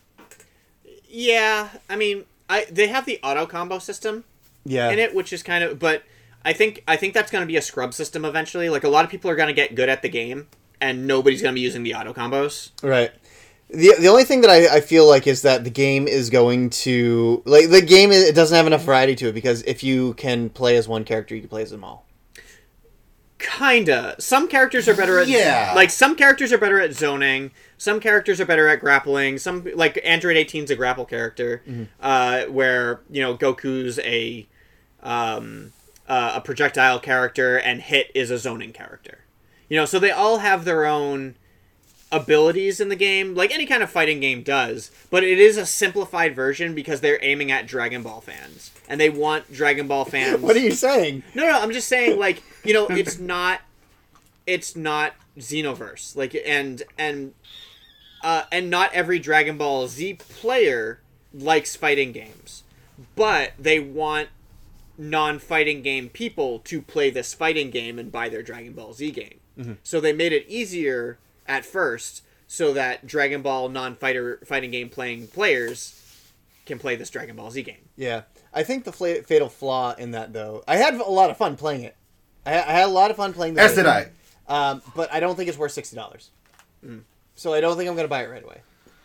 [SPEAKER 3] Yeah, I mean, they have the auto combo system in it, which is kind of, but I think that's going to be a scrub system eventually. Like, a lot of people are going to get good at the game, and nobody's going to be using the auto combos.
[SPEAKER 6] Right. The only thing that I feel like is that the game is going to, like, the game, it doesn't have enough variety to it, because if you can play as one character, you can play as them all.
[SPEAKER 3] Kinda. Some characters are better at...
[SPEAKER 4] Yeah.
[SPEAKER 3] Like, some characters are better at zoning. some characters are better at grappling. Some, like Android 18's a grapple character, where Goku's a projectile character and Hit is a zoning character. So they all have their own abilities in the game, like any kind of fighting game does, but it is a simplified version because they're aiming at Dragon Ball fans, and they want Dragon Ball fans.
[SPEAKER 6] What are you saying?
[SPEAKER 3] No, I'm just saying, like, it's not Xenoverse, like, and not every Dragon Ball Z player likes fighting games, but they want non-fighting game people to play this fighting game and buy their Dragon Ball Z game. So they made it easier at first so that Dragon Ball fighting game playing players can play this Dragon Ball Z game.
[SPEAKER 6] Yeah. I think the fatal flaw in that, though, I had a lot of fun playing it. I had a lot of fun playing the
[SPEAKER 4] As did I.
[SPEAKER 6] But I don't think it's worth $60. So I don't think I'm going to buy it right away.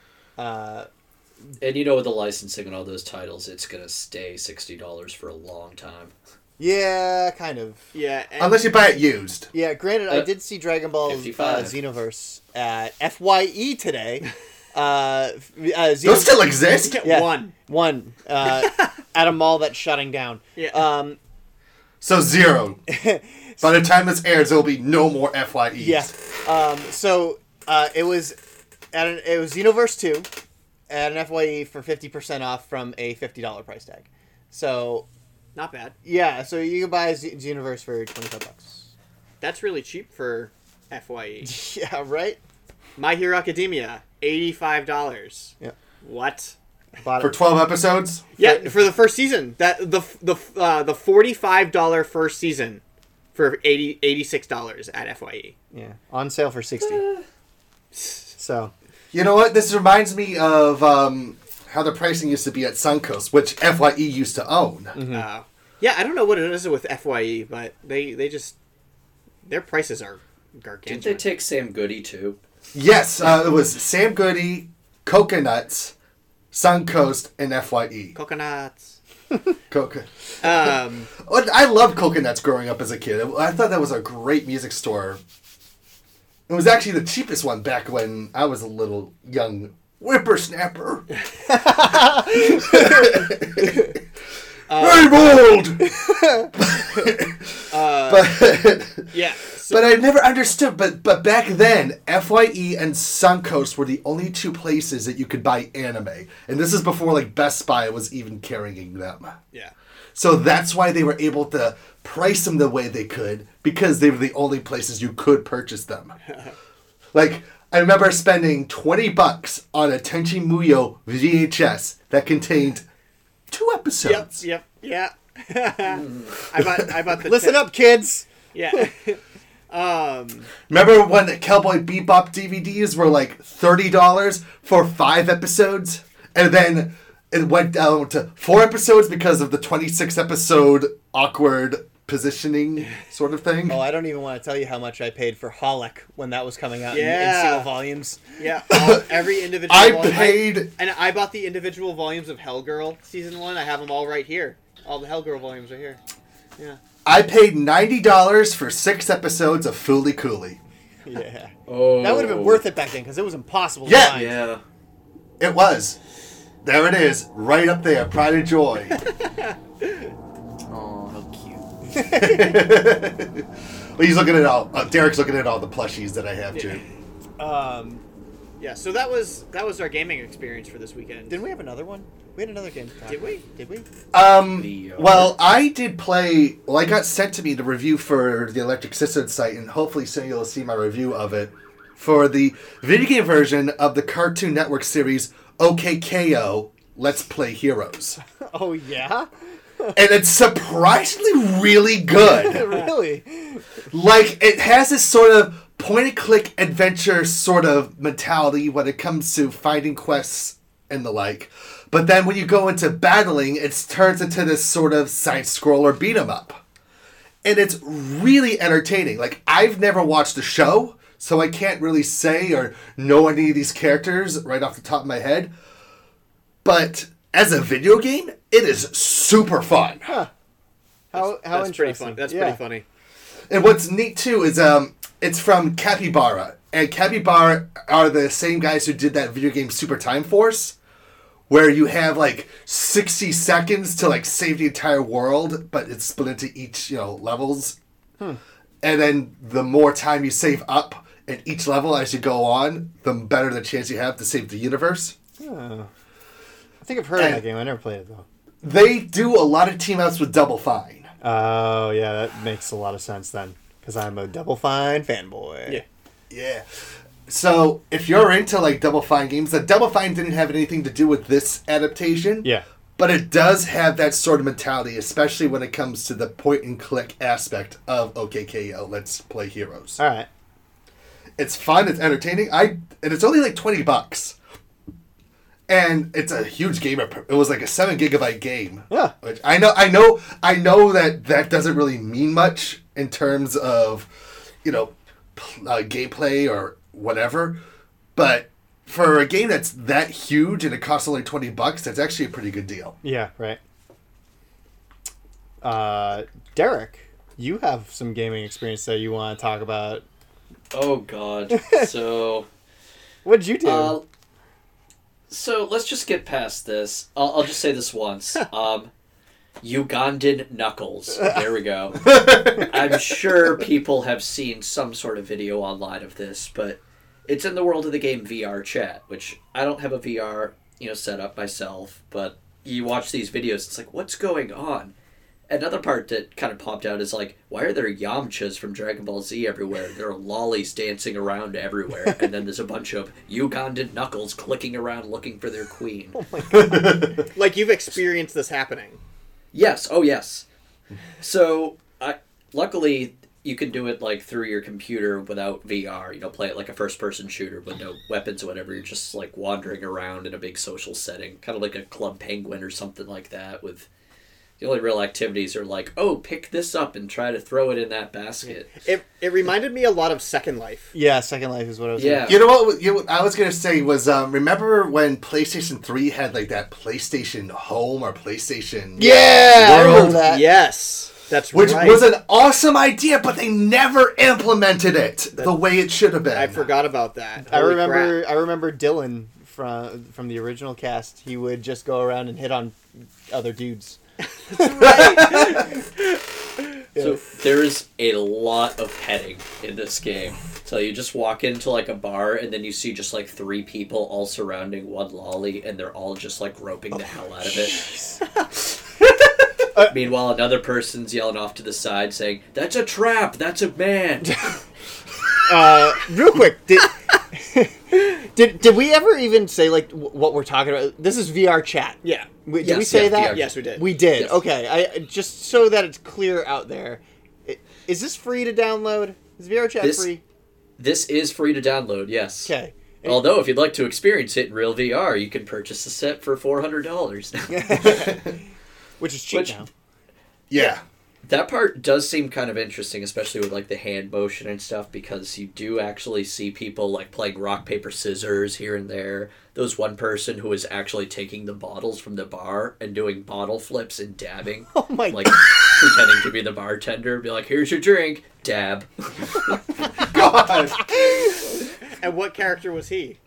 [SPEAKER 5] And with the licensing and all those titles, it's going to stay $60 for a long time.
[SPEAKER 6] Yeah, kind of.
[SPEAKER 3] Yeah.
[SPEAKER 4] Unless you buy it used.
[SPEAKER 6] Yeah, granted, I did see Dragon Ball
[SPEAKER 5] 55.
[SPEAKER 6] Xenoverse at FYE today.
[SPEAKER 4] Those still exist?
[SPEAKER 6] Yeah,
[SPEAKER 3] One.
[SPEAKER 6] at a mall that's shutting down.
[SPEAKER 3] Yeah.
[SPEAKER 4] So 0. By the time this airs, there will be no more FYEs.
[SPEAKER 6] Yeah. It was Xenoverse 2 at an FYE for 50% off from a $50 price tag. So
[SPEAKER 3] Not bad.
[SPEAKER 6] yeah, so you can buy Xenoverse for $25.
[SPEAKER 3] That's really cheap for FYE.
[SPEAKER 6] Yeah, right.
[SPEAKER 3] My Hero Academia, $85.
[SPEAKER 6] Yeah.
[SPEAKER 3] What?
[SPEAKER 6] Bought
[SPEAKER 4] For
[SPEAKER 6] it.
[SPEAKER 4] 12 episodes?
[SPEAKER 3] Yeah, for the first season. The $45 first season for $86 at FYE.
[SPEAKER 6] Yeah, on sale for $60. So
[SPEAKER 4] You know what? This reminds me of how the pricing used to be at Suncoast, which FYE used to own.
[SPEAKER 3] Yeah, I don't know what it is with FYE, but they just their prices are gargantuan.
[SPEAKER 5] Didn't they take Sam Goody too?
[SPEAKER 4] Yes, it was Sam Goody, Coconuts, Suncoast, and FYE.
[SPEAKER 3] Coconuts.
[SPEAKER 4] I loved Coconuts growing up as a kid. I thought that was a great music store. It was actually the cheapest one back when I was a little young whippersnapper. Very bold!
[SPEAKER 3] Yeah.
[SPEAKER 4] But I never understood. But back then, FYE and Suncoast were the only two places that you could buy anime. And this is before like Best Buy was even carrying them.
[SPEAKER 3] Yeah.
[SPEAKER 4] So that's why they were able to price them the way they could, because they were the only places you could purchase them. Like, I remember spending $20 on a Tenchi Muyo VHS that contained 2 episodes.
[SPEAKER 3] Yep. Yeah. I bought the
[SPEAKER 6] listen up, kids.
[SPEAKER 3] Yeah.
[SPEAKER 4] Remember when the Cowboy Bebop DVDs were like $30 for 5 episodes? And then it went down to 4 episodes because of the 26 episode awkward positioning sort of thing.
[SPEAKER 6] Oh, I don't even want to tell you how much I paid for Holic when that was coming out in
[SPEAKER 3] Yeah.
[SPEAKER 6] single volumes.
[SPEAKER 3] Yeah. Every individual.
[SPEAKER 4] I
[SPEAKER 3] volume.
[SPEAKER 4] paid...
[SPEAKER 3] And I bought the individual volumes of Hellgirl season 1. I have them all right here. All the Hellgirl volumes are here. Yeah.
[SPEAKER 4] I paid $90 for 6 episodes of Fooly Cooly.
[SPEAKER 6] Yeah.
[SPEAKER 5] Oh,
[SPEAKER 6] That would have been worth it back then because it was impossible to
[SPEAKER 4] Yeah.
[SPEAKER 6] find.
[SPEAKER 5] Yeah.
[SPEAKER 4] It was. There it is, right up there, Pride and Joy.
[SPEAKER 5] Oh, how cute.
[SPEAKER 4] Well, he's looking at all. Derek's looking at all the plushies that I have too.
[SPEAKER 3] Yeah. So that was our gaming experience for this weekend.
[SPEAKER 6] Didn't we have another one? We had another game. to talk
[SPEAKER 3] Did we?
[SPEAKER 6] about. Did we?
[SPEAKER 4] Well, I did play. Well, I got sent to me the review for the Electric Sisters site, and hopefully soon you'll see my review of it for the video game version of the Cartoon Network series OKKO Let's Play Heroes.
[SPEAKER 6] Oh yeah.
[SPEAKER 4] And it's surprisingly really good.
[SPEAKER 6] Really?
[SPEAKER 4] Like, it has this sort of point-and-click adventure sort of mentality when it comes to finding quests and the like. But then when you go into battling, it turns into this sort of side-scroller beat-em-up. And it's really entertaining. Like, I've never watched the show, so I can't really say or know any of these characters right off the top of my head. But as a video game, it is super fun.
[SPEAKER 6] How
[SPEAKER 3] That's pretty
[SPEAKER 6] interesting.
[SPEAKER 3] fun. That's
[SPEAKER 6] Yeah.
[SPEAKER 3] pretty funny.
[SPEAKER 4] And what's neat too is It's from Capybara. And Capybara are the same guys who did that video game Super Time Force, where you have like 60 seconds to like save the entire world, but it's split into each, levels. And then the more time you save up in each level as you go on, the better the chance you have to save the universe.
[SPEAKER 6] Oh. I think I've heard of that game. I never played it though.
[SPEAKER 4] They do a lot of team ups with Double Fine.
[SPEAKER 6] Oh, yeah, that makes a lot of sense then. Because I'm a Double Fine fanboy.
[SPEAKER 3] Yeah.
[SPEAKER 4] Yeah. So, if you're into, like, Double Fine games, the Double Fine didn't have anything to do with this adaptation.
[SPEAKER 6] Yeah.
[SPEAKER 4] But it does have that sort of mentality, especially when it comes to the point-and-click aspect of OKKO, Let's Play Heroes.
[SPEAKER 6] All right.
[SPEAKER 4] It's fun, it's entertaining, and it's only like $20. And it's a huge game. It was like a 7 gigabyte game.
[SPEAKER 6] Yeah.
[SPEAKER 4] Which I know that doesn't really mean much in terms of, gameplay or whatever. But for a game that's that huge and it costs only $20, that's actually a pretty good deal.
[SPEAKER 6] Yeah, right. Derek, you have some gaming experience that you want to talk about.
[SPEAKER 5] Oh, God. So...
[SPEAKER 6] What'd you do?
[SPEAKER 5] So let's just get past this. I'll just say this once. Ugandan Knuckles. There we go. I'm sure people have seen some sort of video online of this, but it's in the world of the game VR Chat, which I don't have a VR, set up myself, but you watch these videos, it's like, what's going on? Another part that kind of popped out is like, why are there Yamchas from Dragon Ball Z everywhere? There are lollies dancing around everywhere, and then there's a bunch of Ugandan Knuckles clicking around looking for their queen.
[SPEAKER 6] Oh my God.
[SPEAKER 3] Like, you've experienced this happening.
[SPEAKER 5] Yes, oh yes. So, luckily, you can do it like through your computer without VR. Play it like a first-person shooter with no weapons or whatever. You're just like wandering around in a big social setting, kind of like a Club Penguin or something like that with... The only real activities are like, oh, pick this up and try to throw it in that basket.
[SPEAKER 3] It reminded me a lot of Second Life.
[SPEAKER 6] Yeah, Second Life is what I was
[SPEAKER 5] Yeah.
[SPEAKER 4] You know what I was going to say was, remember when PlayStation 3 had like that PlayStation Home or PlayStation
[SPEAKER 6] Yeah, I
[SPEAKER 4] World?
[SPEAKER 6] remember that.
[SPEAKER 3] Yes, that's
[SPEAKER 4] Which
[SPEAKER 3] right.
[SPEAKER 4] was an awesome idea, but they never implemented it the way it should have been.
[SPEAKER 3] I forgot about that.
[SPEAKER 6] I
[SPEAKER 3] Holy
[SPEAKER 6] remember
[SPEAKER 3] crap.
[SPEAKER 6] Dylan from the original cast. He would just go around and hit on other dudes.
[SPEAKER 5] So there's a lot of petting in this game. So you just walk into like a bar and then you see just like 3 people all surrounding one lolly and they're all just like roping the hell out of it. Meanwhile, another person's yelling off to the side saying, "That's a trap! That's a man!"
[SPEAKER 6] Real quick, did we ever even say like what we're talking about? This is VR Chat.
[SPEAKER 3] Yeah.
[SPEAKER 6] Did we
[SPEAKER 5] Yes,
[SPEAKER 6] say
[SPEAKER 5] yeah,
[SPEAKER 6] that?
[SPEAKER 5] VR.
[SPEAKER 3] Yes, we did.
[SPEAKER 6] We did.
[SPEAKER 5] Yes.
[SPEAKER 6] Okay. Just so that it's clear out there. Is this free to download? Is VR Chat free?
[SPEAKER 5] This is free to download, yes.
[SPEAKER 6] Okay.
[SPEAKER 5] Although, if you'd like to experience it in real VR, you can purchase the set for $400.
[SPEAKER 6] Which is cheap now.
[SPEAKER 4] Yeah.
[SPEAKER 5] That part does seem kind of interesting, especially with like the hand motion and stuff, because you do actually see people like playing rock, paper, scissors here and there. There was one person who was actually taking the bottles from the bar and doing bottle flips and dabbing.
[SPEAKER 6] Oh my
[SPEAKER 5] like pretending to be the bartender, be like, "Here's your drink," dab.
[SPEAKER 4] God.
[SPEAKER 3] And what character was he?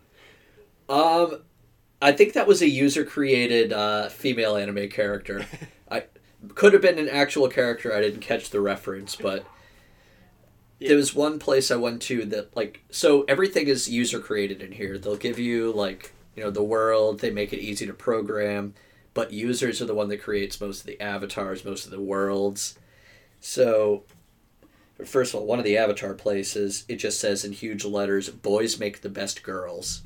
[SPEAKER 5] I think that was a user-created female anime character. Could have been an actual character. I didn't catch the reference, but there was one place I went to that, like, so everything is user-created in here. They'll give you, like, the world. They make it easy to program, but users are the one that creates most of the avatars, most of the worlds. So, first of all, one of the avatar places, it just says in huge letters, "Boys make the best girls."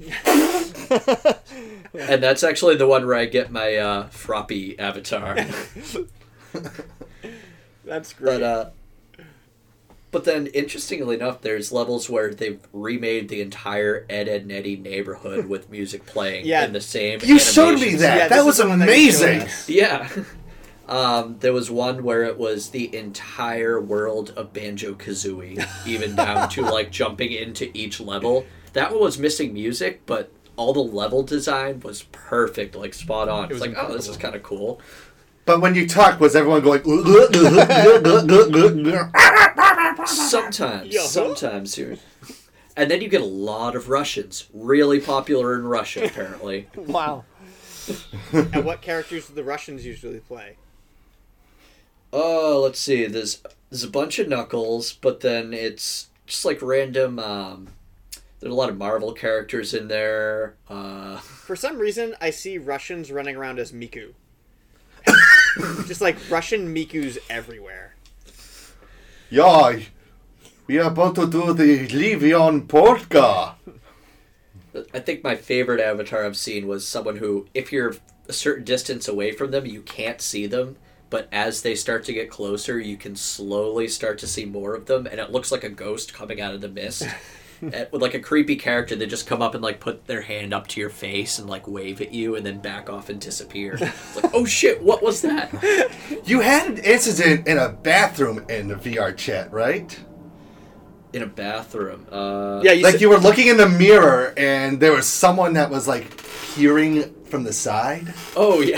[SPEAKER 5] And that's actually the one where I get my Froppy avatar.
[SPEAKER 3] That's great.
[SPEAKER 5] But then, interestingly enough, there's levels where they've remade the entire Ed, Edd n Eddy neighborhood with music playing in the same
[SPEAKER 4] You showed me
[SPEAKER 5] animations.
[SPEAKER 4] that.
[SPEAKER 3] Yeah,
[SPEAKER 4] that
[SPEAKER 3] this
[SPEAKER 4] was
[SPEAKER 3] is the one that you showed
[SPEAKER 4] amazing.
[SPEAKER 3] us.
[SPEAKER 5] Yeah. There was one where it was the entire world of Banjo-Kazooie, even down to, like, jumping into each level. That one was missing music, but all the level design was perfect, like, spot on. It's like, oh, this is kind of cool.
[SPEAKER 4] But when you talked, was everyone going...
[SPEAKER 5] Sometimes you're... And then you get a lot of Russians. Really popular in Russia, apparently.
[SPEAKER 6] Wow. And what characters do the Russians usually play?
[SPEAKER 5] Oh, let's see. There's a bunch of Knuckles, but then it's just like random... there's a lot of Marvel characters in there.
[SPEAKER 6] For some reason, I see Russians running around as Miku. Just like Russian Mikus everywhere.
[SPEAKER 4] Yeah, we are about to do the Livion Portka.
[SPEAKER 5] I think my favorite avatar I've seen was someone who, if you're a certain distance away from them, you can't see them. But as they start to get closer, you can slowly start to see more of them. And it looks like a ghost coming out of the mist. With like a creepy character, they just come up and like put their hand up to your face and like wave at you and then back off and disappear. It's like, oh shit, what was that?
[SPEAKER 4] You had an incident in a bathroom in the VR chat, right?
[SPEAKER 5] In a bathroom.
[SPEAKER 6] Yeah,
[SPEAKER 4] You were looking in the mirror and there was someone that was like peering from the side.
[SPEAKER 5] Oh yeah.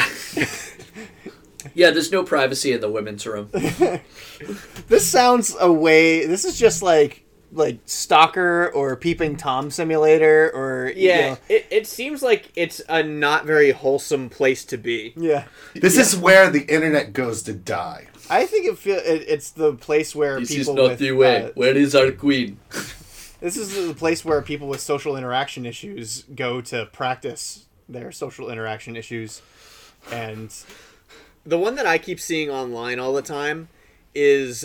[SPEAKER 5] Yeah, there's no privacy in the women's room.
[SPEAKER 6] This sounds This is just like Stalker or Peeping Tom Simulator or
[SPEAKER 3] It seems like it's a not very wholesome place to be.
[SPEAKER 6] Yeah.
[SPEAKER 4] This is where the internet goes to die.
[SPEAKER 6] I think it's the place where
[SPEAKER 5] This
[SPEAKER 6] people
[SPEAKER 5] is not
[SPEAKER 6] with,
[SPEAKER 5] the way. Where is our queen?
[SPEAKER 6] This is the place where people with social interaction issues go to practice their social interaction issues. And
[SPEAKER 3] The one that I keep seeing online all the time is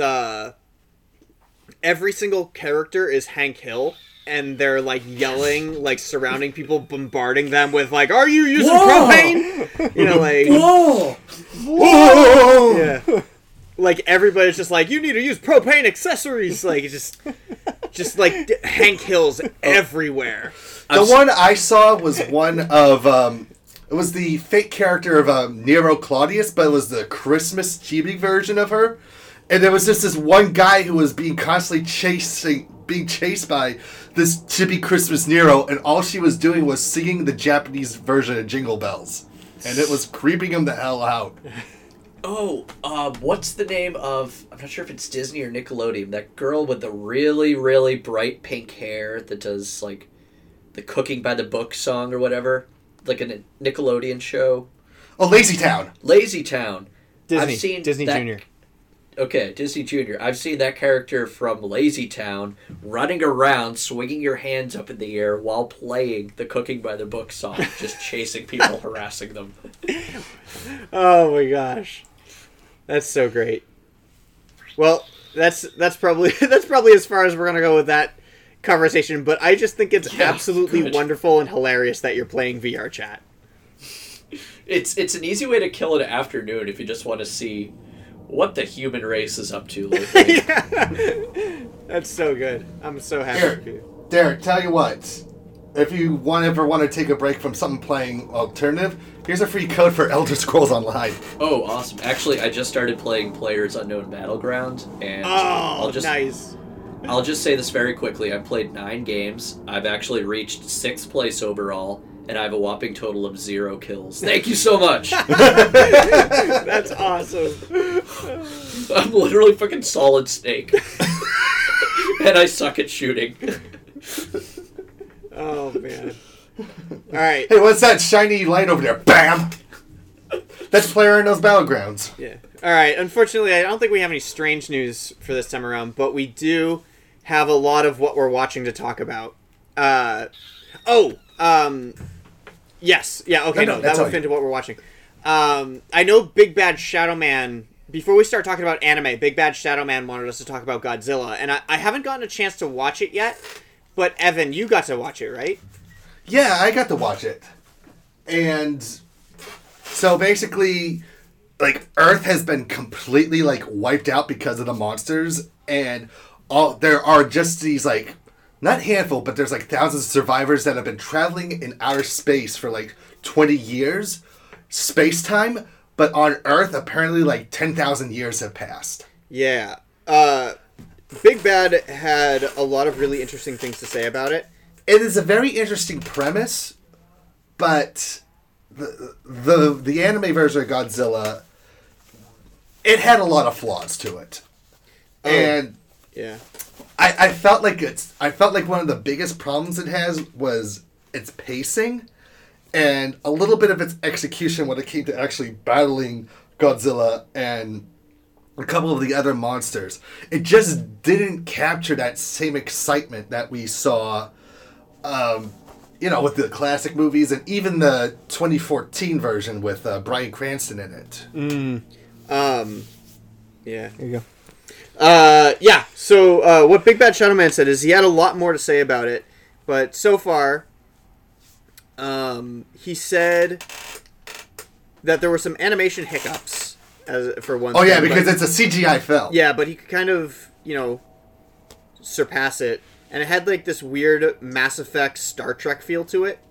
[SPEAKER 3] every single character is Hank Hill, and they're like yelling, like surrounding people, bombarding them with like, "Are you using propane?" You know, like,
[SPEAKER 5] Whoa!
[SPEAKER 4] Whoa!
[SPEAKER 3] yeah, like everybody's just like, "You need to use propane accessories." Like, just like Hank Hill's everywhere.
[SPEAKER 4] The one I saw was one of it was the fake character of Nero Claudius, but it was the Christmas chibi version of her. And there was just this one guy who was being constantly being chased by this chibi Christmas Nero, and all she was doing was singing the Japanese version of Jingle Bells. And it was creeping him the hell out.
[SPEAKER 5] Oh, what's the name of... I'm not sure if it's Disney or Nickelodeon. That girl with the really, really bright pink hair that does, like, the Cooking by the Book song or whatever. Like a Nickelodeon show.
[SPEAKER 4] Oh, Lazy Town.
[SPEAKER 5] Lazy Town.
[SPEAKER 6] Disney,
[SPEAKER 5] I've seen
[SPEAKER 6] Disney
[SPEAKER 5] that...
[SPEAKER 6] Junior.
[SPEAKER 5] Okay, Disney Junior. I've seen that character from Lazy Town running around, swinging your hands up in the air while playing the Cooking by the Book song, just chasing people, harassing them.
[SPEAKER 3] Oh my gosh, that's so great. Well, that's probably as far as we're gonna go with that conversation. But I just think it's absolutely wonderful and hilarious that you're playing VR chat.
[SPEAKER 5] It's an easy way to kill an afternoon if you just want to see what the human race is up to lately.
[SPEAKER 3] Yeah. That's so good. I'm so happy for you.
[SPEAKER 4] Derek, tell you what. If you ever want to take a break from something playing alternative, here's a free code for Elder Scrolls Online.
[SPEAKER 5] Oh, awesome. Actually, I just started playing Players Unknown Battleground, and
[SPEAKER 3] nice.
[SPEAKER 5] I'll just say this very quickly. I've played 9 games. I've actually reached 6th place overall, and I have a whopping total of 0 kills. Thank you so much!
[SPEAKER 3] That's awesome.
[SPEAKER 5] I'm literally fucking Solid Snake. And I suck at shooting.
[SPEAKER 3] Oh, man. Alright.
[SPEAKER 4] Hey, what's that shiny light over there? Bam! That's Player in those Battlegrounds.
[SPEAKER 3] Yeah. Alright, unfortunately, I don't think we have any strange news for this time around, but we do have a lot of what we're watching to talk about. Yes. Yeah, okay, no that will fit into what we're watching. I know Big Bad Shadow Man, before we start talking about anime, Big Bad Shadow Man wanted us to talk about Godzilla, and I haven't gotten a chance to watch it yet, but Evan, you got to watch it, right?
[SPEAKER 4] Yeah, I got to watch it. And so basically, like, Earth has been completely, like, wiped out because of the monsters, and there are just these, like, not handful, but there's like thousands of survivors that have been traveling in outer space for like 20 years, space-time, but on Earth, apparently like 10,000 years have passed.
[SPEAKER 3] Yeah. Big Bad had a lot of really interesting things to say about it.
[SPEAKER 4] It is a very interesting premise, but the anime version of Godzilla, it had a lot of flaws to it. And
[SPEAKER 3] Yeah.
[SPEAKER 4] I felt like one of the biggest problems it has was its pacing and a little bit of its execution when it came to actually battling Godzilla and a couple of the other monsters. It just didn't capture that same excitement that we saw, with the classic movies and even the 2014 version with Bryan Cranston in it.
[SPEAKER 3] Yeah.
[SPEAKER 6] There you go.
[SPEAKER 3] So what Big Bad Shadow Man said is he had a lot more to say about it, but so far, he said that there were some animation hiccups for one.
[SPEAKER 4] Oh yeah, because it's a CGI film.
[SPEAKER 3] Yeah, but he could kind of surpass it, and it had like this weird Mass Effect Star Trek feel to it.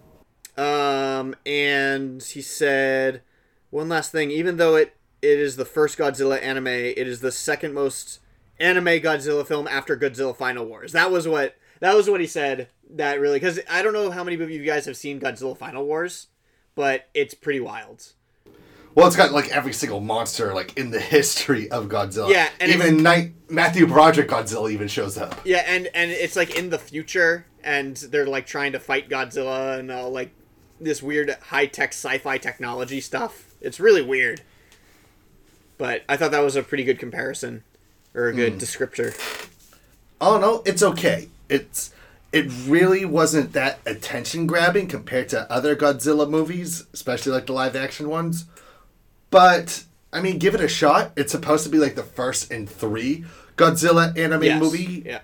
[SPEAKER 3] And he said one last thing: even though it is the first Godzilla anime, it is the second most anime Godzilla film after Godzilla Final Wars. That was what he said. That really, because I don't know how many of you guys have seen Godzilla Final Wars, but it's pretty wild.
[SPEAKER 4] Well, it's got like every single monster like in the history of Godzilla.
[SPEAKER 3] Yeah, and
[SPEAKER 4] even Matthew Broderick Godzilla even shows up.
[SPEAKER 3] Yeah, and it's like in the future, and they're like trying to fight Godzilla and all like this weird high tech sci-fi technology stuff. It's really weird. But I thought that was a pretty good comparison, or a good descriptor.
[SPEAKER 4] Oh no, it's okay. It really wasn't that attention grabbing compared to other Godzilla movies, especially like the live action ones. But I mean, give it a shot. It's supposed to be like the first in 3 Godzilla anime movie.
[SPEAKER 3] Yeah.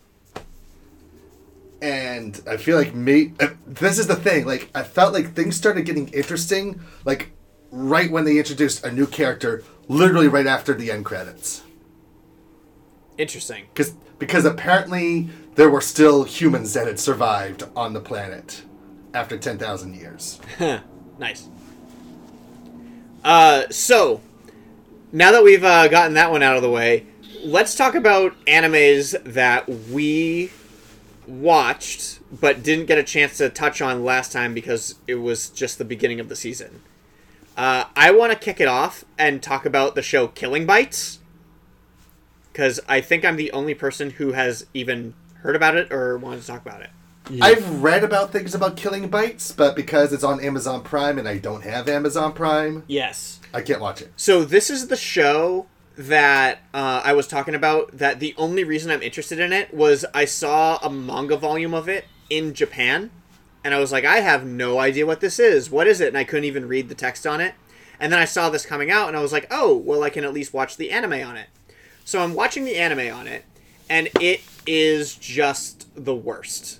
[SPEAKER 4] And I feel like this is the thing. Like I felt like things started getting interesting, like right when they introduced a new character, literally right after the end credits.
[SPEAKER 3] Interesting.
[SPEAKER 4] Because apparently there were still humans that had survived on the planet after 10,000 years.
[SPEAKER 3] Nice. So, now that we've gotten that one out of the way, let's talk about animes that we watched but didn't get a chance to touch on last time because it was just the beginning of the season. I want to kick it off and talk about the show Killing Bites, because I think I'm the only person who has even heard about it or wanted to talk about it.
[SPEAKER 4] Yeah. I've read about things about Killing Bites, but because it's on Amazon Prime and I don't have Amazon Prime,
[SPEAKER 3] yes,
[SPEAKER 4] I can't watch it.
[SPEAKER 3] So this is the show that I was talking about, that the only reason I'm interested in it was I saw a manga volume of it in Japan, and I was like, I have no idea what this is. What is it? And I couldn't even read the text on it. And then I saw this coming out, and I was like, oh, well, I can at least watch the anime on it. So I'm watching the anime on it, and it is just the worst.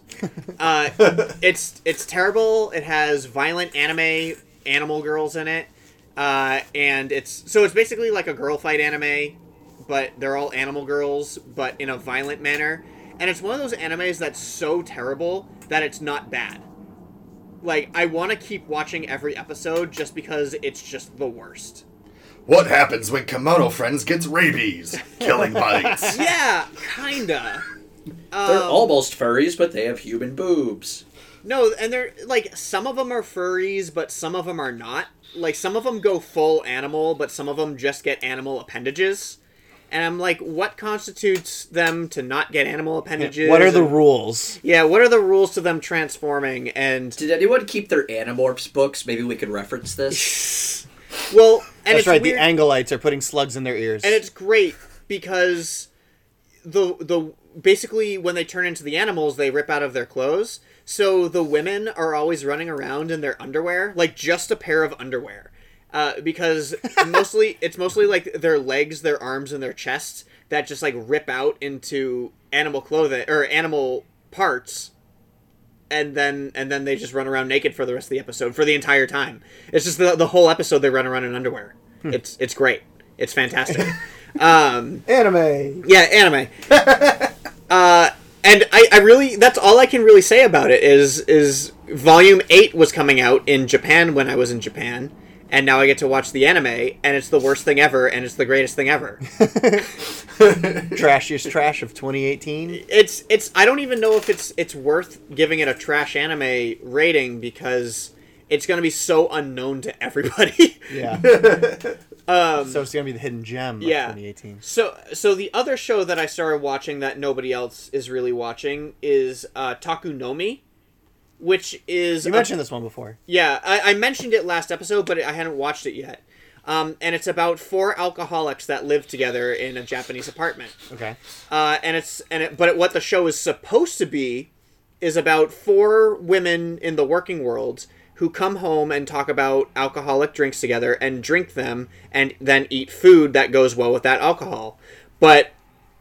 [SPEAKER 3] It's terrible. It has violent animal girls in it. And it's basically like a girl fight anime, but they're all animal girls, but in a violent manner. And it's one of those animes that's so terrible that it's not bad. Like, I want to keep watching every episode just because it's just the worst.
[SPEAKER 4] What happens when Komodo Friends gets rabies? Killing Bites.
[SPEAKER 3] Yeah, kinda.
[SPEAKER 5] They're almost furries, but they have human boobs.
[SPEAKER 3] No, and they're, like, some of them are furries, but some of them are not. Like, some of them go full animal, but some of them just get animal appendages. And I'm like, what constitutes them to not get animal appendages?
[SPEAKER 6] What are the rules?
[SPEAKER 3] Yeah, what are the rules to them transforming? And
[SPEAKER 5] did anyone keep their Animorphs books? Maybe we could reference this.
[SPEAKER 3] Well, and
[SPEAKER 6] that's
[SPEAKER 3] it's
[SPEAKER 6] right.
[SPEAKER 3] weird.
[SPEAKER 6] The Angelites are putting slugs in their ears,
[SPEAKER 3] and it's great because the basically when they turn into the animals, they rip out of their clothes. So the women are always running around in their underwear, like just a pair of underwear. Because it's mostly like their legs, their arms, and their chests that just like rip out into animal clothing or animal parts, and then they just run around naked for the rest of the episode for the entire time. It's just the whole episode they run around in underwear. It's great. It's fantastic.
[SPEAKER 6] Anime.
[SPEAKER 3] Yeah, anime. And I really, that's all I can really say about it is Volume 8 was coming out in Japan when I was in Japan. And now I get to watch the anime, and it's the worst thing ever, and it's the greatest thing ever.
[SPEAKER 6] Trashiest trash of 2018.
[SPEAKER 3] It's I don't even know if it's worth giving it a trash anime rating because it's going to be so unknown to everybody.
[SPEAKER 6] Yeah. So it's gonna be the hidden gem of 2018.
[SPEAKER 3] So the other show that I started watching that nobody else is really watching is Takunomi, which is...
[SPEAKER 6] You mentioned this one before.
[SPEAKER 3] Yeah, I mentioned it last episode, but I hadn't watched it yet. And it's about 4 alcoholics that live together in a Japanese apartment.
[SPEAKER 6] Okay.
[SPEAKER 3] But what the show is supposed to be is about 4 women in the working world who come home and talk about alcoholic drinks together and drink them and then eat food that goes well with that alcohol. But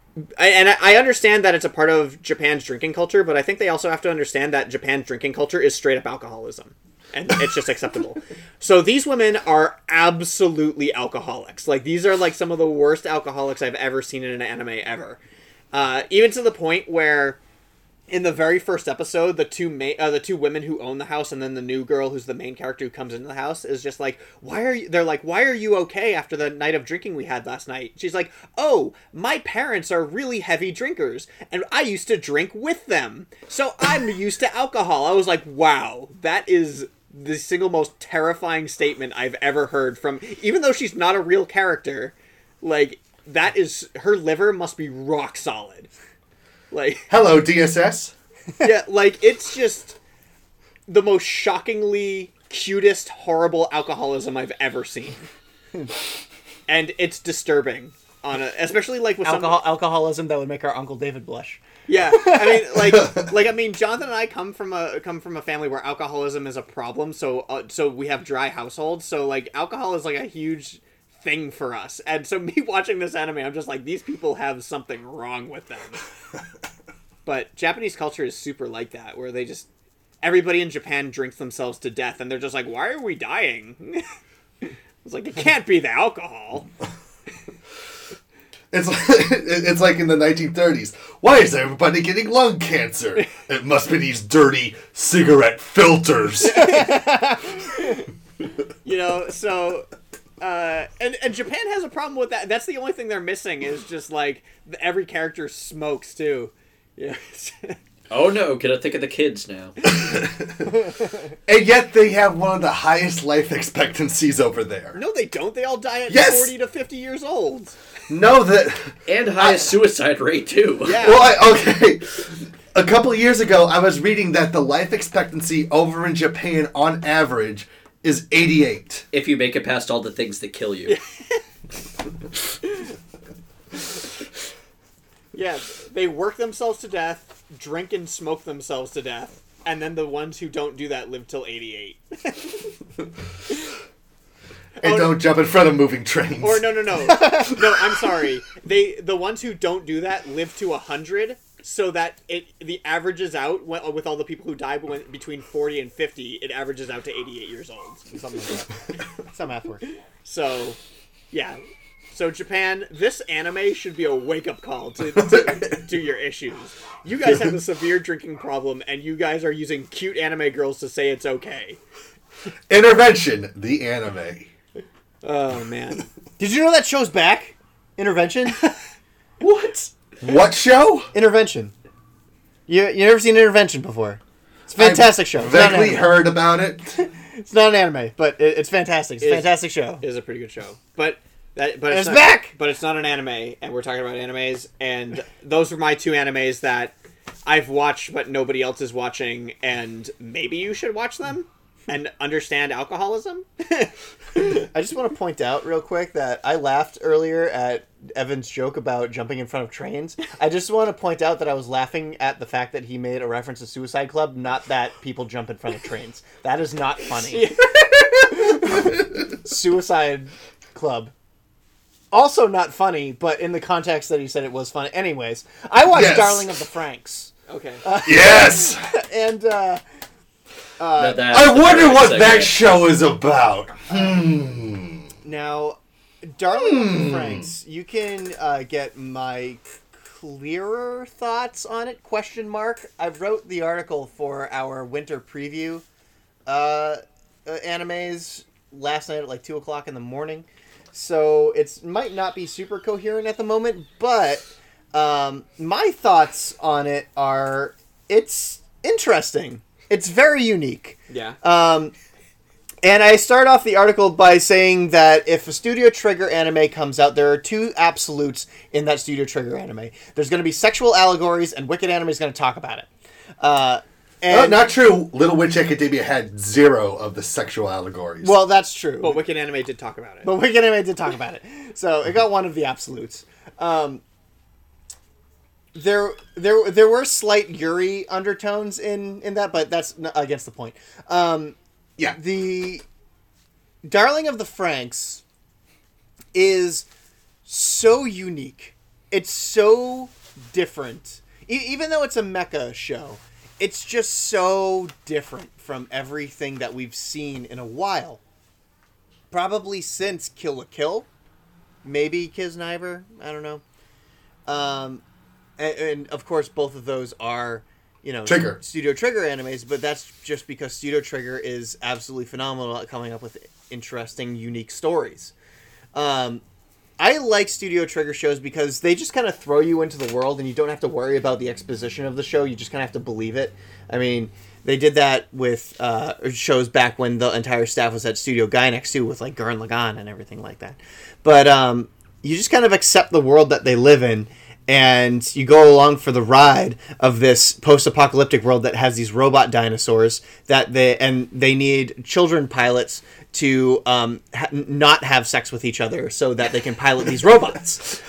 [SPEAKER 3] I understand that it's a part of Japan's drinking culture, but I think they also have to understand that Japan's drinking culture is straight up alcoholism. And it's just acceptable. So these women are absolutely alcoholics. Like, these are like some of the worst alcoholics I've ever seen in an anime ever. Even to the point where in the very first episode, the two women who own the house and then the new girl who's the main character who comes into the house is just like, why are you okay after the night of drinking we had last night? She's like, oh, my parents are really heavy drinkers and I used to drink with them. So I'm used to alcohol. I was like, wow, that is the single most terrifying statement I've ever heard from, even though she's not a real character. Like, that is, her liver must be rock solid. Like,
[SPEAKER 4] hello, DSS.
[SPEAKER 3] Yeah, like, it's just the most shockingly cutest, horrible alcoholism I've ever seen. And it's disturbing, especially like with
[SPEAKER 6] alcoholism that would make our Uncle David blush.
[SPEAKER 3] Yeah, I mean, Jonathan and I come from a family where alcoholism is a problem, so we have dry households, so like alcohol is like a huge thing for us. And so me watching this anime, I'm just like, these people have something wrong with them. But Japanese culture is super like that, where they just, everybody in Japan drinks themselves to death, and they're just like, why are we dying? It's like, it can't be the alcohol.
[SPEAKER 4] It's like in the 1930s. Why is everybody getting lung cancer? It must be these dirty cigarette filters.
[SPEAKER 3] You know, so... and Japan has a problem with that. That's the only thing they're missing is just like every character smokes too. Yeah.
[SPEAKER 5] Oh no, gotta think of the kids now.
[SPEAKER 4] And yet they have one of the highest life expectancies over there.
[SPEAKER 3] No, they don't. They all die at 40 to 50 years old.
[SPEAKER 4] No, that...
[SPEAKER 5] And highest suicide rate too.
[SPEAKER 3] Yeah.
[SPEAKER 4] Well, okay. A couple of years ago, I was reading that the life expectancy over in Japan on average is 88.
[SPEAKER 5] If you make it past all the things that kill you.
[SPEAKER 3] Yeah, they work themselves to death, drink and smoke themselves to death, and then the ones who don't do that live till 88.
[SPEAKER 4] And don't jump in front of moving trains.
[SPEAKER 3] Or no. No, I'm sorry. The ones who don't do that live to 100, so that the averages out with all the people who die between 40 and 50, it averages out to 88 years old.
[SPEAKER 6] Something like that. Some math work.
[SPEAKER 3] So, yeah. So Japan, this anime should be a wake-up call to your issues. You guys have a severe drinking problem, and you guys are using cute anime girls to say it's okay.
[SPEAKER 4] Intervention, the anime.
[SPEAKER 3] Oh, man.
[SPEAKER 6] Did you know that show's back? Intervention?
[SPEAKER 4] What? What show?
[SPEAKER 6] Intervention. You never seen Intervention before? It's a fantastic show.
[SPEAKER 4] I've vaguely heard about it.
[SPEAKER 6] It's not an anime, but it's fantastic. It's a fantastic show.
[SPEAKER 3] It is a pretty good show. But
[SPEAKER 6] it's back!
[SPEAKER 3] But it's not an anime, and we're talking about animes, and those are my 2 animes that I've watched but nobody else is watching, and maybe you should watch them and understand alcoholism.
[SPEAKER 6] I just want to point out real quick that I laughed earlier at Evan's joke about jumping in front of trains. I just want to point out that I was laughing at the fact that he made a reference to Suicide Club, not that people jump in front of trains. That is not funny. Suicide Club. Also not funny, but in the context that he said it was funny. Anyways, I watched Darling of the Franxx.
[SPEAKER 3] Okay.
[SPEAKER 4] Yes!
[SPEAKER 6] And,
[SPEAKER 4] I wonder what that show is about.
[SPEAKER 6] Now, Darling of the Franxx, you can get my clearer thoughts on it, ? I wrote the article for our winter preview animes last night at like 2 o'clock in the morning. So it might not be super coherent at the moment, but my thoughts on it are it's interesting. It's very unique.
[SPEAKER 3] Yeah.
[SPEAKER 6] And I start off the article by saying that if a Studio Trigger anime comes out, there are two absolutes in that Studio Trigger anime. There's going to be sexual allegories, and Wicked Anime is going to talk about it. And,
[SPEAKER 4] not true. Little Witch Academia had 0 of the sexual allegories.
[SPEAKER 6] well, that's true.
[SPEAKER 3] But Wicked Anime did talk about it.
[SPEAKER 6] But Wicked Anime did talk about it. So it got one of the absolutes. There were slight Yuri undertones in that, but that's against the point.
[SPEAKER 4] yeah.
[SPEAKER 6] The Darling of the Franxx is so unique. It's so different. Even though it's a mecha show, it's just so different from everything that we've seen in a while. Probably since Kill la Kill. Maybe Kiznaiver. I don't know. And of course, both of those are,
[SPEAKER 4] Trigger.
[SPEAKER 6] Studio Trigger animes, but that's just because Studio Trigger is absolutely phenomenal at coming up with interesting, unique stories. I like Studio Trigger shows because they just kind of throw you into the world and you don't have to worry about the exposition of the show. You just kind of have to believe it. I mean, they did that with shows back when the entire staff was at Studio Gainax too, with like Gurren Lagann and everything like that. But you just kind of accept the world that they live in, and you go along for the ride of this post-apocalyptic world that has these robot dinosaurs that they need children pilots to not have sex with each other so that they can pilot these robots.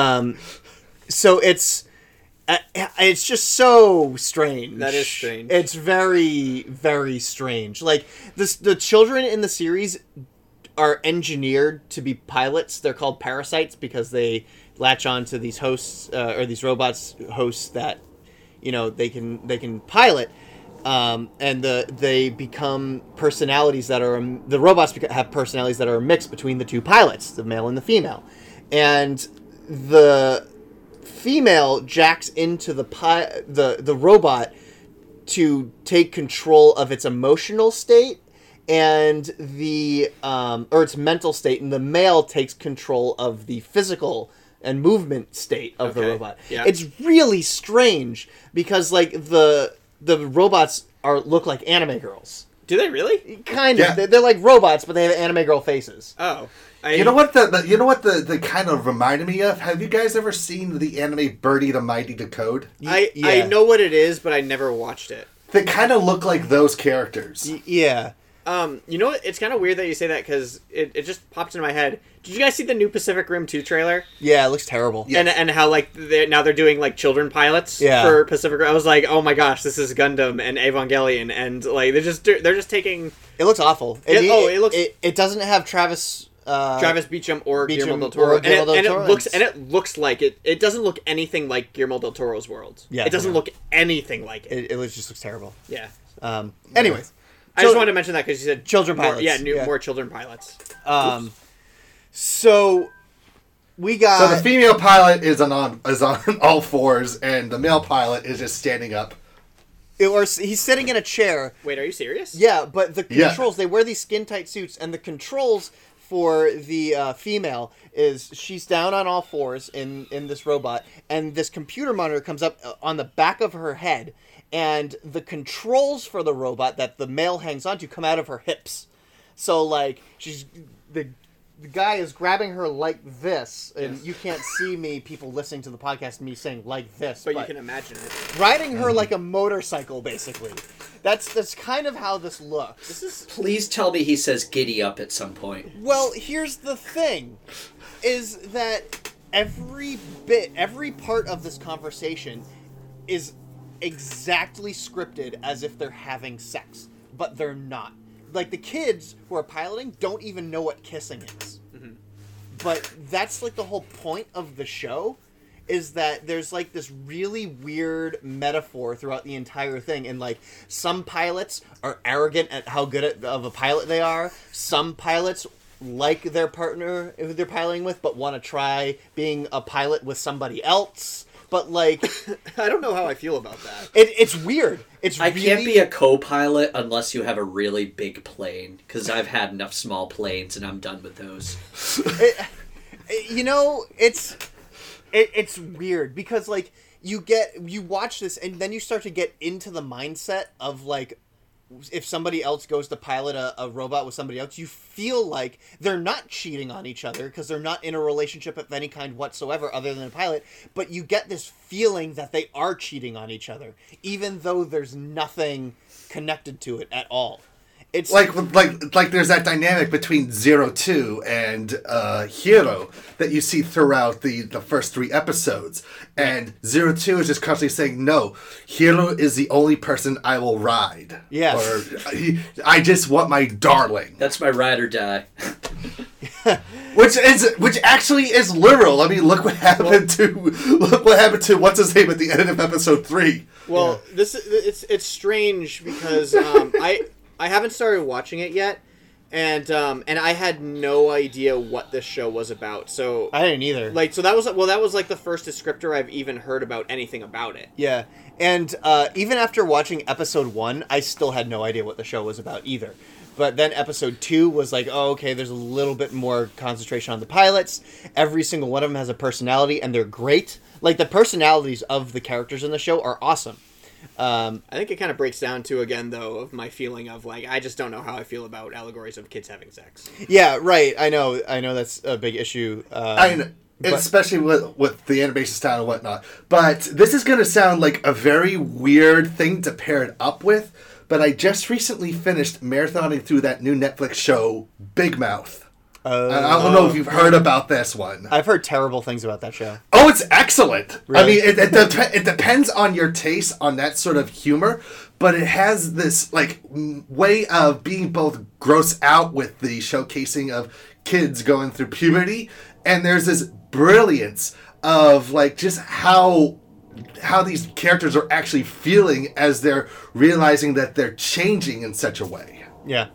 [SPEAKER 6] So it's just so strange.
[SPEAKER 3] That is strange.
[SPEAKER 6] It's very, very strange. Like the children in the series are engineered to be pilots. They're called parasites because they latch on to these hosts or these robots hosts that they can pilot, and they become personalities that are the robots have personalities that are a mix between the two pilots, the male and the female, and the female jacks into the robot to take control of its emotional state and or its mental state, and the male takes control of the physical and movement state of the robot.
[SPEAKER 3] Yeah.
[SPEAKER 6] It's really strange because like the robots look like anime girls.
[SPEAKER 3] Do they really?
[SPEAKER 6] Kind of.
[SPEAKER 4] Yeah.
[SPEAKER 6] They're like robots, but they have anime girl faces.
[SPEAKER 3] Oh.
[SPEAKER 4] You know what the kind of reminded me of? Have you guys ever seen the anime Birdie the Mighty Decode?
[SPEAKER 3] I know what it is, but I never watched it.
[SPEAKER 4] They kind of look like those characters.
[SPEAKER 6] Yeah.
[SPEAKER 3] You know what? It's kind of weird that you say that because it just popped into my head. Did you guys see the new Pacific Rim 2 trailer?
[SPEAKER 6] Yeah, it looks terrible.
[SPEAKER 4] Yeah.
[SPEAKER 3] And how like they're doing like children pilots for Pacific Rim. I was like, oh my gosh, this is Gundam and Evangelion, and like they're just taking.
[SPEAKER 6] It looks awful. It doesn't have Travis
[SPEAKER 3] Beacham or Guillermo del
[SPEAKER 6] or
[SPEAKER 3] Toro,
[SPEAKER 6] Guillermo del Toro,
[SPEAKER 3] and it looks like it. It doesn't look anything like Guillermo del Toro's world.
[SPEAKER 6] Yeah,
[SPEAKER 3] it doesn't look anything like it.
[SPEAKER 6] It just looks terrible.
[SPEAKER 3] Yeah.
[SPEAKER 6] Anyways,
[SPEAKER 3] I just wanted to mention that because you said
[SPEAKER 6] children
[SPEAKER 3] more,
[SPEAKER 6] pilots.
[SPEAKER 3] more children pilots.
[SPEAKER 6] So we got.
[SPEAKER 4] So the female pilot is on all fours, and the male pilot is just standing up.
[SPEAKER 6] He's sitting in a chair.
[SPEAKER 3] Wait, are you serious?
[SPEAKER 6] Yeah, but the controls, they wear these skin-tight suits, and the controls for the female is she's down on all fours in this robot, and this computer monitor comes up on the back of her head, and the controls for the robot that the male hangs onto come out of her hips. So, like, the guy is grabbing her like this, and you can't see me, people listening to the podcast, me saying like this.
[SPEAKER 3] But you can imagine it.
[SPEAKER 6] Riding her like a motorcycle, basically. That's kind of how this looks.
[SPEAKER 5] Please tell me he says giddy up at some point.
[SPEAKER 6] Well, here's the thing, is that every part of this conversation is exactly scripted as if they're having sex, but they're not. Like, the kids who are piloting don't even know what kissing is. Mm-hmm. But that's, like, the whole point of the show, is that there's, like, this really weird metaphor throughout the entire thing. And, like, some pilots are arrogant at how good of a pilot they are. Some pilots like their partner who they're piloting with, but want to try being a pilot with somebody else. But, like...
[SPEAKER 3] I don't know how I feel about that.
[SPEAKER 6] It's weird.
[SPEAKER 5] I can't be a co-pilot unless you have a really big plane, because I've had enough small planes and I'm done with those.
[SPEAKER 6] It's weird, because, like, you watch this and then you start to get into the mindset of, like, if somebody else goes to pilot a robot with somebody else, you feel like they're not cheating on each other because they're not in a relationship of any kind whatsoever other than a pilot, but you get this feeling that they are cheating on each other, even though there's nothing connected to it at all. It's
[SPEAKER 4] like there's that dynamic between 02 and Hiro that you see throughout the first 3 episodes. And 02 is just constantly saying, no, Hiro is the only person I will ride.
[SPEAKER 6] Yeah.
[SPEAKER 4] Or, I just want my darling.
[SPEAKER 5] That's my ride or die.
[SPEAKER 4] Which actually is literal. I mean, look what happened to what's his name at the end of episode 3.
[SPEAKER 3] Well, it's strange because I haven't started watching it yet, and I had no idea what this show was about. So
[SPEAKER 6] I didn't either.
[SPEAKER 3] So that was like the first descriptor I've even heard about anything about it.
[SPEAKER 6] Yeah, and even after watching episode 1, I still had no idea what the show was about either. But then episode 2 was like, oh, okay, there's a little bit more concentration on the pilots. Every single one of them has a personality, and they're great. Like, the personalities of the characters in the show are awesome.
[SPEAKER 3] I think it kind of breaks down to, again, though, of my feeling of, like, I just don't know how I feel about allegories of kids having sex.
[SPEAKER 6] Yeah, right. I know that's a big issue.
[SPEAKER 4] Especially with the animation style and whatnot. But this is going to sound like a very weird thing to pair it up with. But I just recently finished marathoning through that new Netflix show, Big Mouth. I don't know if you've heard about this one.
[SPEAKER 6] I've heard terrible things about that show.
[SPEAKER 4] Oh, it's excellent.
[SPEAKER 6] Really?
[SPEAKER 4] I mean, it depends on your taste on that sort of humor, but it has this like way of being both gross out with the showcasing of kids going through puberty, and there's this brilliance of like just how these characters are actually feeling as they're realizing that they're changing in such a way.
[SPEAKER 6] Yeah.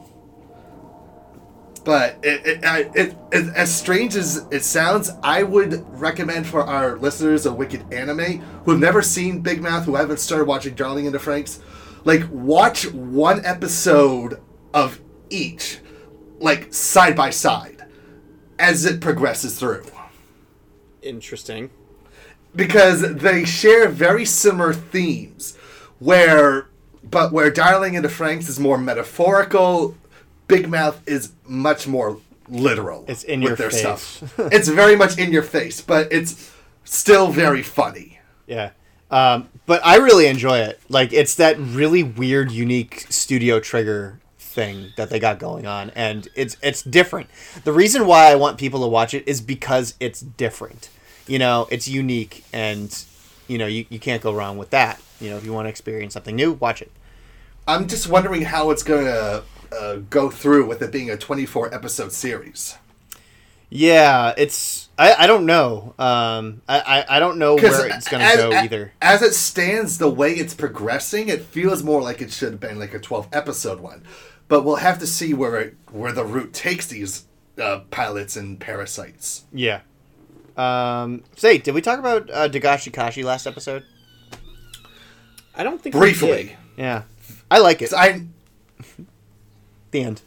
[SPEAKER 4] But it as strange as it sounds, I would recommend for our listeners of Wicked Anime who have never seen Big Mouth, who haven't started watching Darling in the Franxx, like watch one episode of each, like side by side, as it progresses through.
[SPEAKER 3] Interesting.
[SPEAKER 4] Because they share very similar themes, where Darling in the Franxx is more metaphorical, Big Mouth is much more literal.
[SPEAKER 6] It's in
[SPEAKER 4] with
[SPEAKER 6] your
[SPEAKER 4] their
[SPEAKER 6] face.
[SPEAKER 4] Stuff. It's very much in your face, but it's still very funny.
[SPEAKER 6] Yeah. But I really enjoy it. Like, it's that really weird, unique Studio Trigger thing that they got going on, and it's different. The reason why I want people to watch it is because it's different. You know, it's unique, and, you know, you can't go wrong with that. You know, if you want to experience something new, watch it.
[SPEAKER 4] I'm just wondering how it's going to go through with it being a 24-episode series.
[SPEAKER 6] Yeah, it's... I don't know. I don't know where it's going to go either.
[SPEAKER 4] As it stands, the way it's progressing, it feels more like it should have been like a 12-episode one. But we'll have to see where the route takes these pilots and parasites.
[SPEAKER 6] Yeah. Say, did we talk about Dagashi Kashi last episode?
[SPEAKER 3] I don't think
[SPEAKER 4] briefly.
[SPEAKER 3] we did.
[SPEAKER 6] Yeah. I like it. The end.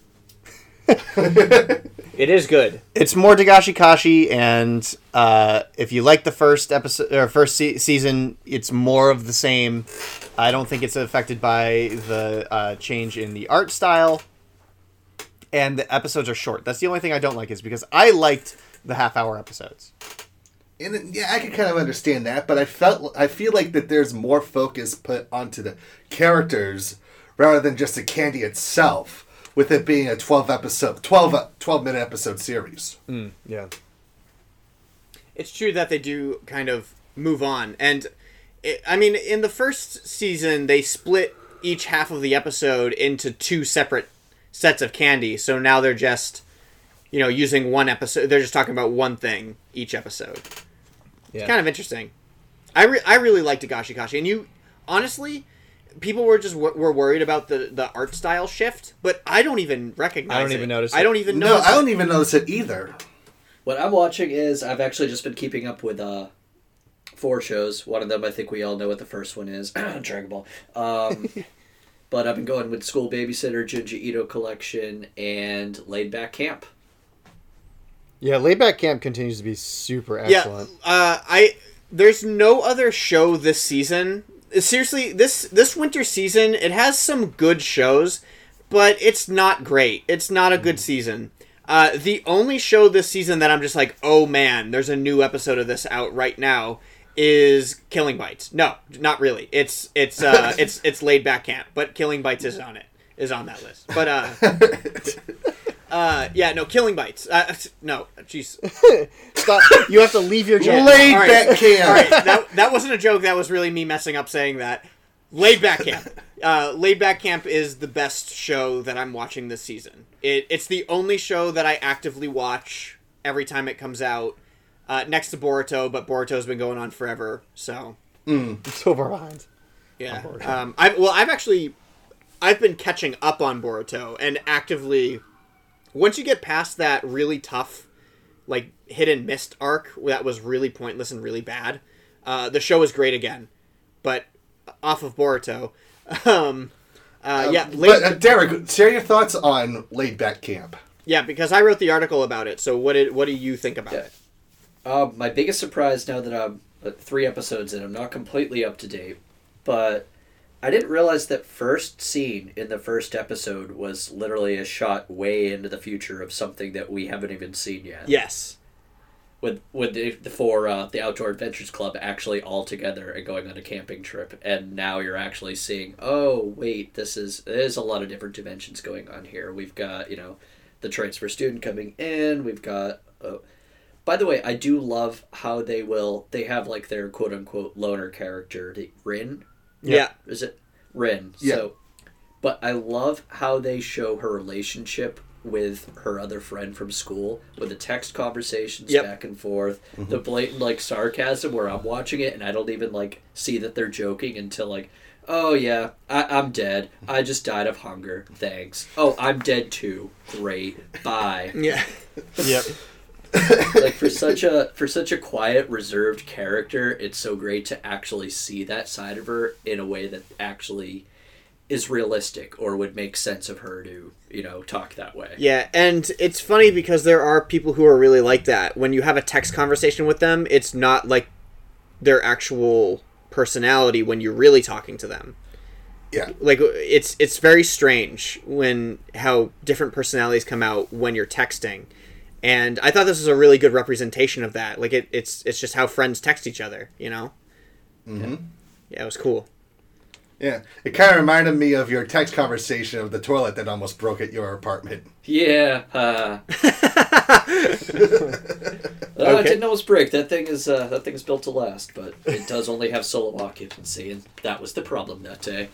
[SPEAKER 3] It is good.
[SPEAKER 6] It's more Dagashi Kashi, and if you like the first episode or first season, it's more of the same. I don't think it's affected by the change in the art style, and the episodes are short. That's the only thing I don't like, is because I liked the half-hour episodes.
[SPEAKER 4] And yeah, I can kind of understand that, but I feel like that there's more focus put onto the characters rather than just the candy itself, with it being a 12-minute episode series.
[SPEAKER 6] Yeah.
[SPEAKER 3] It's true that they do kind of move on. And, in the first season, they split each half of the episode into 2 separate sets of candy. So now they're just, using one episode. They're just talking about one thing each episode. Yeah. It's kind of interesting. I really like Dagashi Kashi. And honestly... People were worried about the art style shift, but I don't even recognize it.
[SPEAKER 6] I don't even notice it.
[SPEAKER 3] I don't even notice
[SPEAKER 4] it. No, I don't even notice it either.
[SPEAKER 5] What I'm watching is, I've actually just been keeping up with 4 shows. One of them, I think we all know what the first one is. Dragon Ball. But I've been going with School Babysitter, Junji Ito Collection, and Laid Back Camp.
[SPEAKER 6] Yeah, Laid Back Camp continues to be super excellent.
[SPEAKER 3] Yeah, there's no other show this season seriously, this winter season, it has some good shows, but it's not great. It's not a good season. The only show this season that I'm just like, oh man, there's a new episode of this out right now, is Killing Bites. No, not really. It's Laid Back Camp, but Killing Bites is on that list. But no, Killing Bites. No, jeez.
[SPEAKER 6] Stop. You have to leave your joke.
[SPEAKER 4] Laid Back Camp.
[SPEAKER 3] All right, that wasn't a joke. That was really me messing up saying that. Laid Back Camp. Laid Back Camp is the best show that I'm watching this season. It's the only show that I actively watch every time it comes out. Next to Boruto, but Boruto's been going on forever, so
[SPEAKER 6] So far behind.
[SPEAKER 3] yeah. I've been catching up on Boruto and actively. Once you get past that really tough, like hit and missed arc that was really pointless and really bad, the show is great again. But off of Boruto,
[SPEAKER 4] Derek, share your thoughts on Laid Back Camp.
[SPEAKER 3] Yeah, because I wrote the article about it. So what do you think about it?
[SPEAKER 5] My biggest surprise now that I'm 3 episodes in, I'm not completely up to date, but I didn't realize that first scene in the first episode was literally a shot way into the future of something that we haven't even seen yet.
[SPEAKER 3] Yes.
[SPEAKER 5] With the Outdoor Adventures Club actually all together and going on a camping trip, and now you're actually seeing, oh wait, there's a lot of different dimensions going on here. We've got the transfer student coming in. We've got. By the way, I do love how they have like their quote unquote loner character, Rin.
[SPEAKER 3] Yeah.
[SPEAKER 5] Is it Rin?
[SPEAKER 4] Yeah.
[SPEAKER 5] So, but I love how they show her relationship with her other friend from school, with the text conversations back and forth, the blatant like sarcasm where I'm watching it and I don't even like see that they're joking until like, oh yeah, I'm dead. I just died of hunger. Thanks. Oh, I'm dead too. Great. Bye.
[SPEAKER 3] Yeah.
[SPEAKER 6] Yep.
[SPEAKER 5] Like for such a quiet, reserved character, it's so great to actually see that side of her in a way that actually is realistic or would make sense of her to, talk that way.
[SPEAKER 3] Yeah, and it's funny because there are people who are really like that. When you have a text conversation with them, it's not like their actual personality when you're really talking to them.
[SPEAKER 4] Yeah.
[SPEAKER 3] Like it's very strange how different personalities come out when you're texting. And I thought this was a really good representation of that. Like it's just how friends text each other, Mm-hmm. Yeah, it was cool.
[SPEAKER 4] Yeah, it kind of reminded me of your text conversation of the toilet that almost broke at your apartment.
[SPEAKER 5] Yeah. It didn't almost break. That thing is built to last, but it does only have solo occupancy, and that was the problem that day.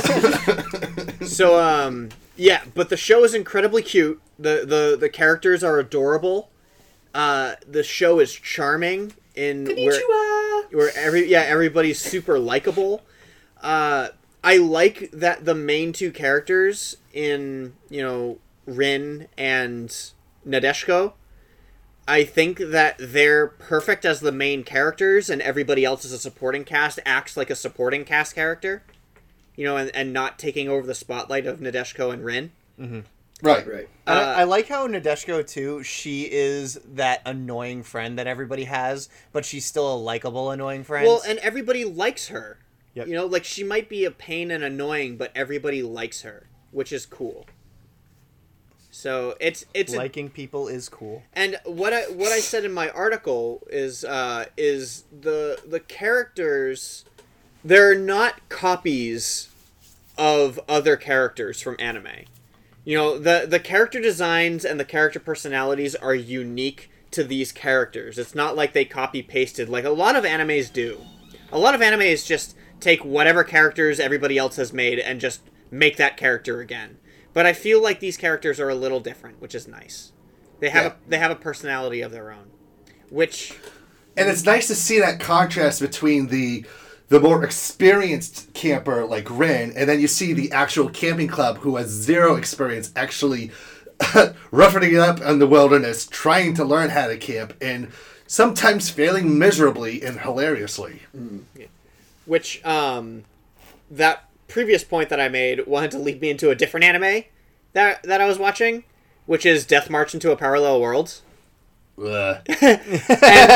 [SPEAKER 3] So, yeah, but the show is incredibly cute. The characters are adorable. The show is charming where everybody's super likable. I like that the main 2 characters in, Rin and Nadeshiko, I think that they're perfect as the main characters and everybody else as a supporting cast acts like a supporting cast character, and not taking over the spotlight of Nadeshiko and Rin.
[SPEAKER 4] Mm-hmm. Right.
[SPEAKER 6] And I like how Nadeshiko, too, she is that annoying friend that everybody has, but she's still a likable annoying friend.
[SPEAKER 3] Well, and everybody likes her.
[SPEAKER 6] Yep.
[SPEAKER 3] Like she might be a pain and annoying, but everybody likes her, which is cool. So it's
[SPEAKER 6] liking people is cool.
[SPEAKER 3] And what I said in my article is the characters, they're not copies of other characters from anime. The character designs and the character personalities are unique to these characters. It's not like they copy pasted like a lot of animes do. A lot of animes just take whatever characters everybody else has made and just make that character again. But I feel like these characters are a little different, which is nice. They have a personality of their own,
[SPEAKER 4] and it's nice to see that contrast between the more experienced camper like Rin, and then you see the actual camping club who has 0 experience actually roughing it up in the wilderness, trying to learn how to camp, and sometimes failing miserably and hilariously.
[SPEAKER 3] Yeah. Which, that previous point that I made wanted to lead me into a different anime that I was watching, which is Death March into a Parallel World.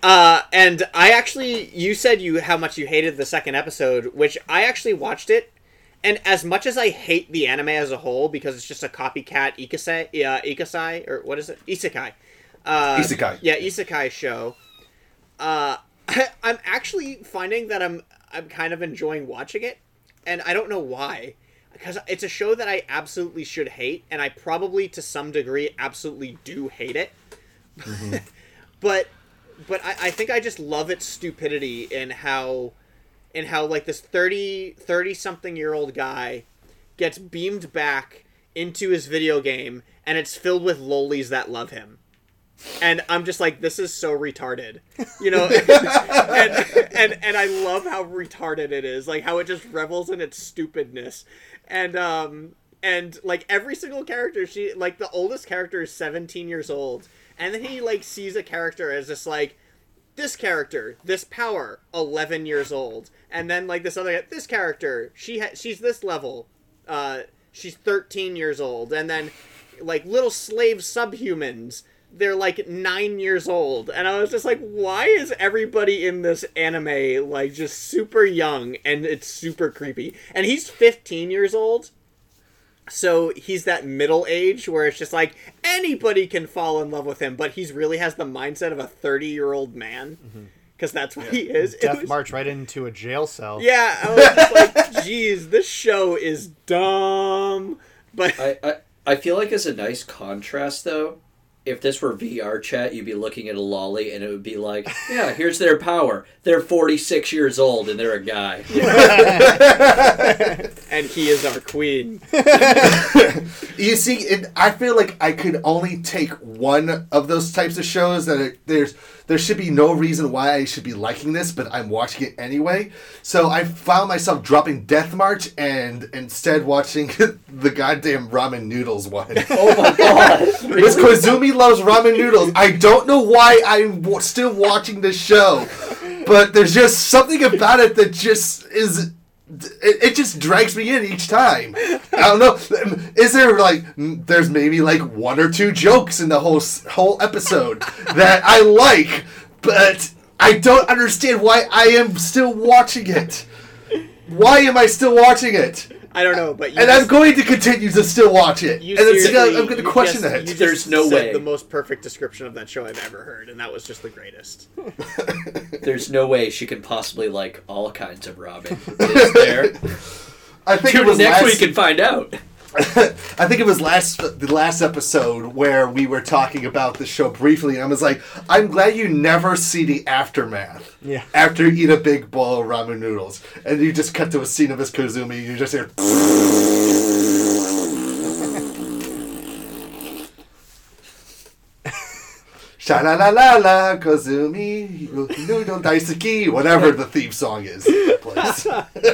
[SPEAKER 3] And you said how much you hated the second episode, which I actually watched it, and as much as I hate the anime as a whole because it's just a copycat isekai, or what is it? Isekai.
[SPEAKER 4] Isekai.
[SPEAKER 3] Yeah, isekai show. I'm actually finding that I'm kind of enjoying watching it, and I don't know why. Because it's a show that I absolutely should hate, and I probably, to some degree, absolutely do hate it. Mm-hmm. But I think I just love its stupidity in how like this 30-something-year-old guy gets beamed back into his video game, and it's filled with lolis that love him. And I'm just like, this is so retarded, and I love how retarded it is, like how it just revels in its stupidness, and like every single character, like the oldest character is 17 years old, and then he like sees a character as just like, this character, this power, 11 years old, and then like this character, she's this level, she's 13 years old, and then like little slave subhumans. They're like 9 years old, and I was just like, why is everybody in this anime like just super young, and it's super creepy? And he's 15 years old, so he's that middle age where it's just like anybody can fall in love with him, but he's really has the mindset of a 30-year-old man, because that's what he is.
[SPEAKER 6] Death march right into a jail cell.
[SPEAKER 3] Yeah, I was just like, geez, this show is dumb. But
[SPEAKER 5] I feel like as a nice contrast though, if this were VR chat, you'd be looking at a lolly and it would be like, yeah, here's their power. They're 46 years old and they're a guy.
[SPEAKER 3] And he is our queen.
[SPEAKER 4] You see, I feel like I could only take one of those types of shows that there should be no reason why I should be liking this, but I'm watching it anyway. So I found myself dropping Death March and instead watching the goddamn ramen noodles one.
[SPEAKER 5] Oh my god.
[SPEAKER 4] Miss Koizumi loves ramen noodles. I don't know why I'm still watching this show, but there's just something about it that just is... It just drags me in each time. I don't know. Is there like... There's maybe like one or two jokes in the whole episode that I like, but I don't understand why I am still watching it. Why am I still watching it?
[SPEAKER 3] I don't know, but
[SPEAKER 4] I'm going to continue to still watch it. I'm going to question that.
[SPEAKER 5] There's no way.
[SPEAKER 3] The most perfect description of that show I've ever heard, and that was just the greatest.
[SPEAKER 5] There's no way she can possibly like all kinds of ramen. Is there?
[SPEAKER 4] I think
[SPEAKER 5] Tune in next week and find out.
[SPEAKER 4] I think it was the last episode where we were talking about the show briefly, and I was like, I'm glad you never see the aftermath.
[SPEAKER 6] Yeah.
[SPEAKER 4] After you eat a big bowl of ramen noodles, and you just cut to a scene of Miss Koizumi, and you just hear... Sha-la-la-la-la, Koizumi, noodle daisuki, whatever the theme song is. Please.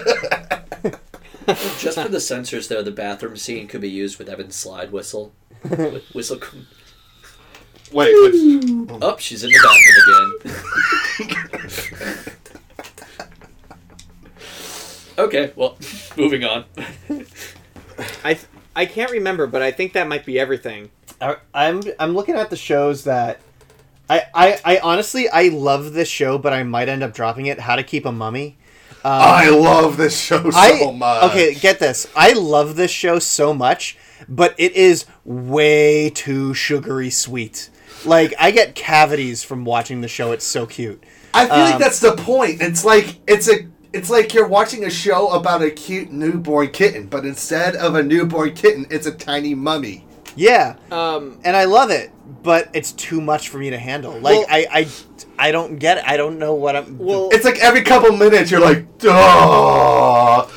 [SPEAKER 5] Just for the censors, though, the bathroom scene could be used with Evan's slide whistle. Whistle.
[SPEAKER 4] Wait,
[SPEAKER 5] Oh, she's in the bathroom again. Okay, well, moving on.
[SPEAKER 3] I can't remember, but I think that might be everything.
[SPEAKER 6] I'm looking at the shows that... I honestly, I love this show, but I might end up dropping it. How to Keep a Mummy.
[SPEAKER 4] I love this show so much.
[SPEAKER 6] Okay, get this. I love this show so much, but it is way too sugary sweet. Like, I get cavities from watching the show. It's so cute.
[SPEAKER 4] I feel like that's the point. It's like you're watching a show about a cute newborn kitten, but instead of a newborn kitten, it's a tiny mummy.
[SPEAKER 6] Yeah. And I love it, but it's too much for me to handle. Like,
[SPEAKER 3] Well,
[SPEAKER 6] I don't get it. I don't know what I'm...
[SPEAKER 3] Well,
[SPEAKER 4] It's like every couple minutes you're like, oh,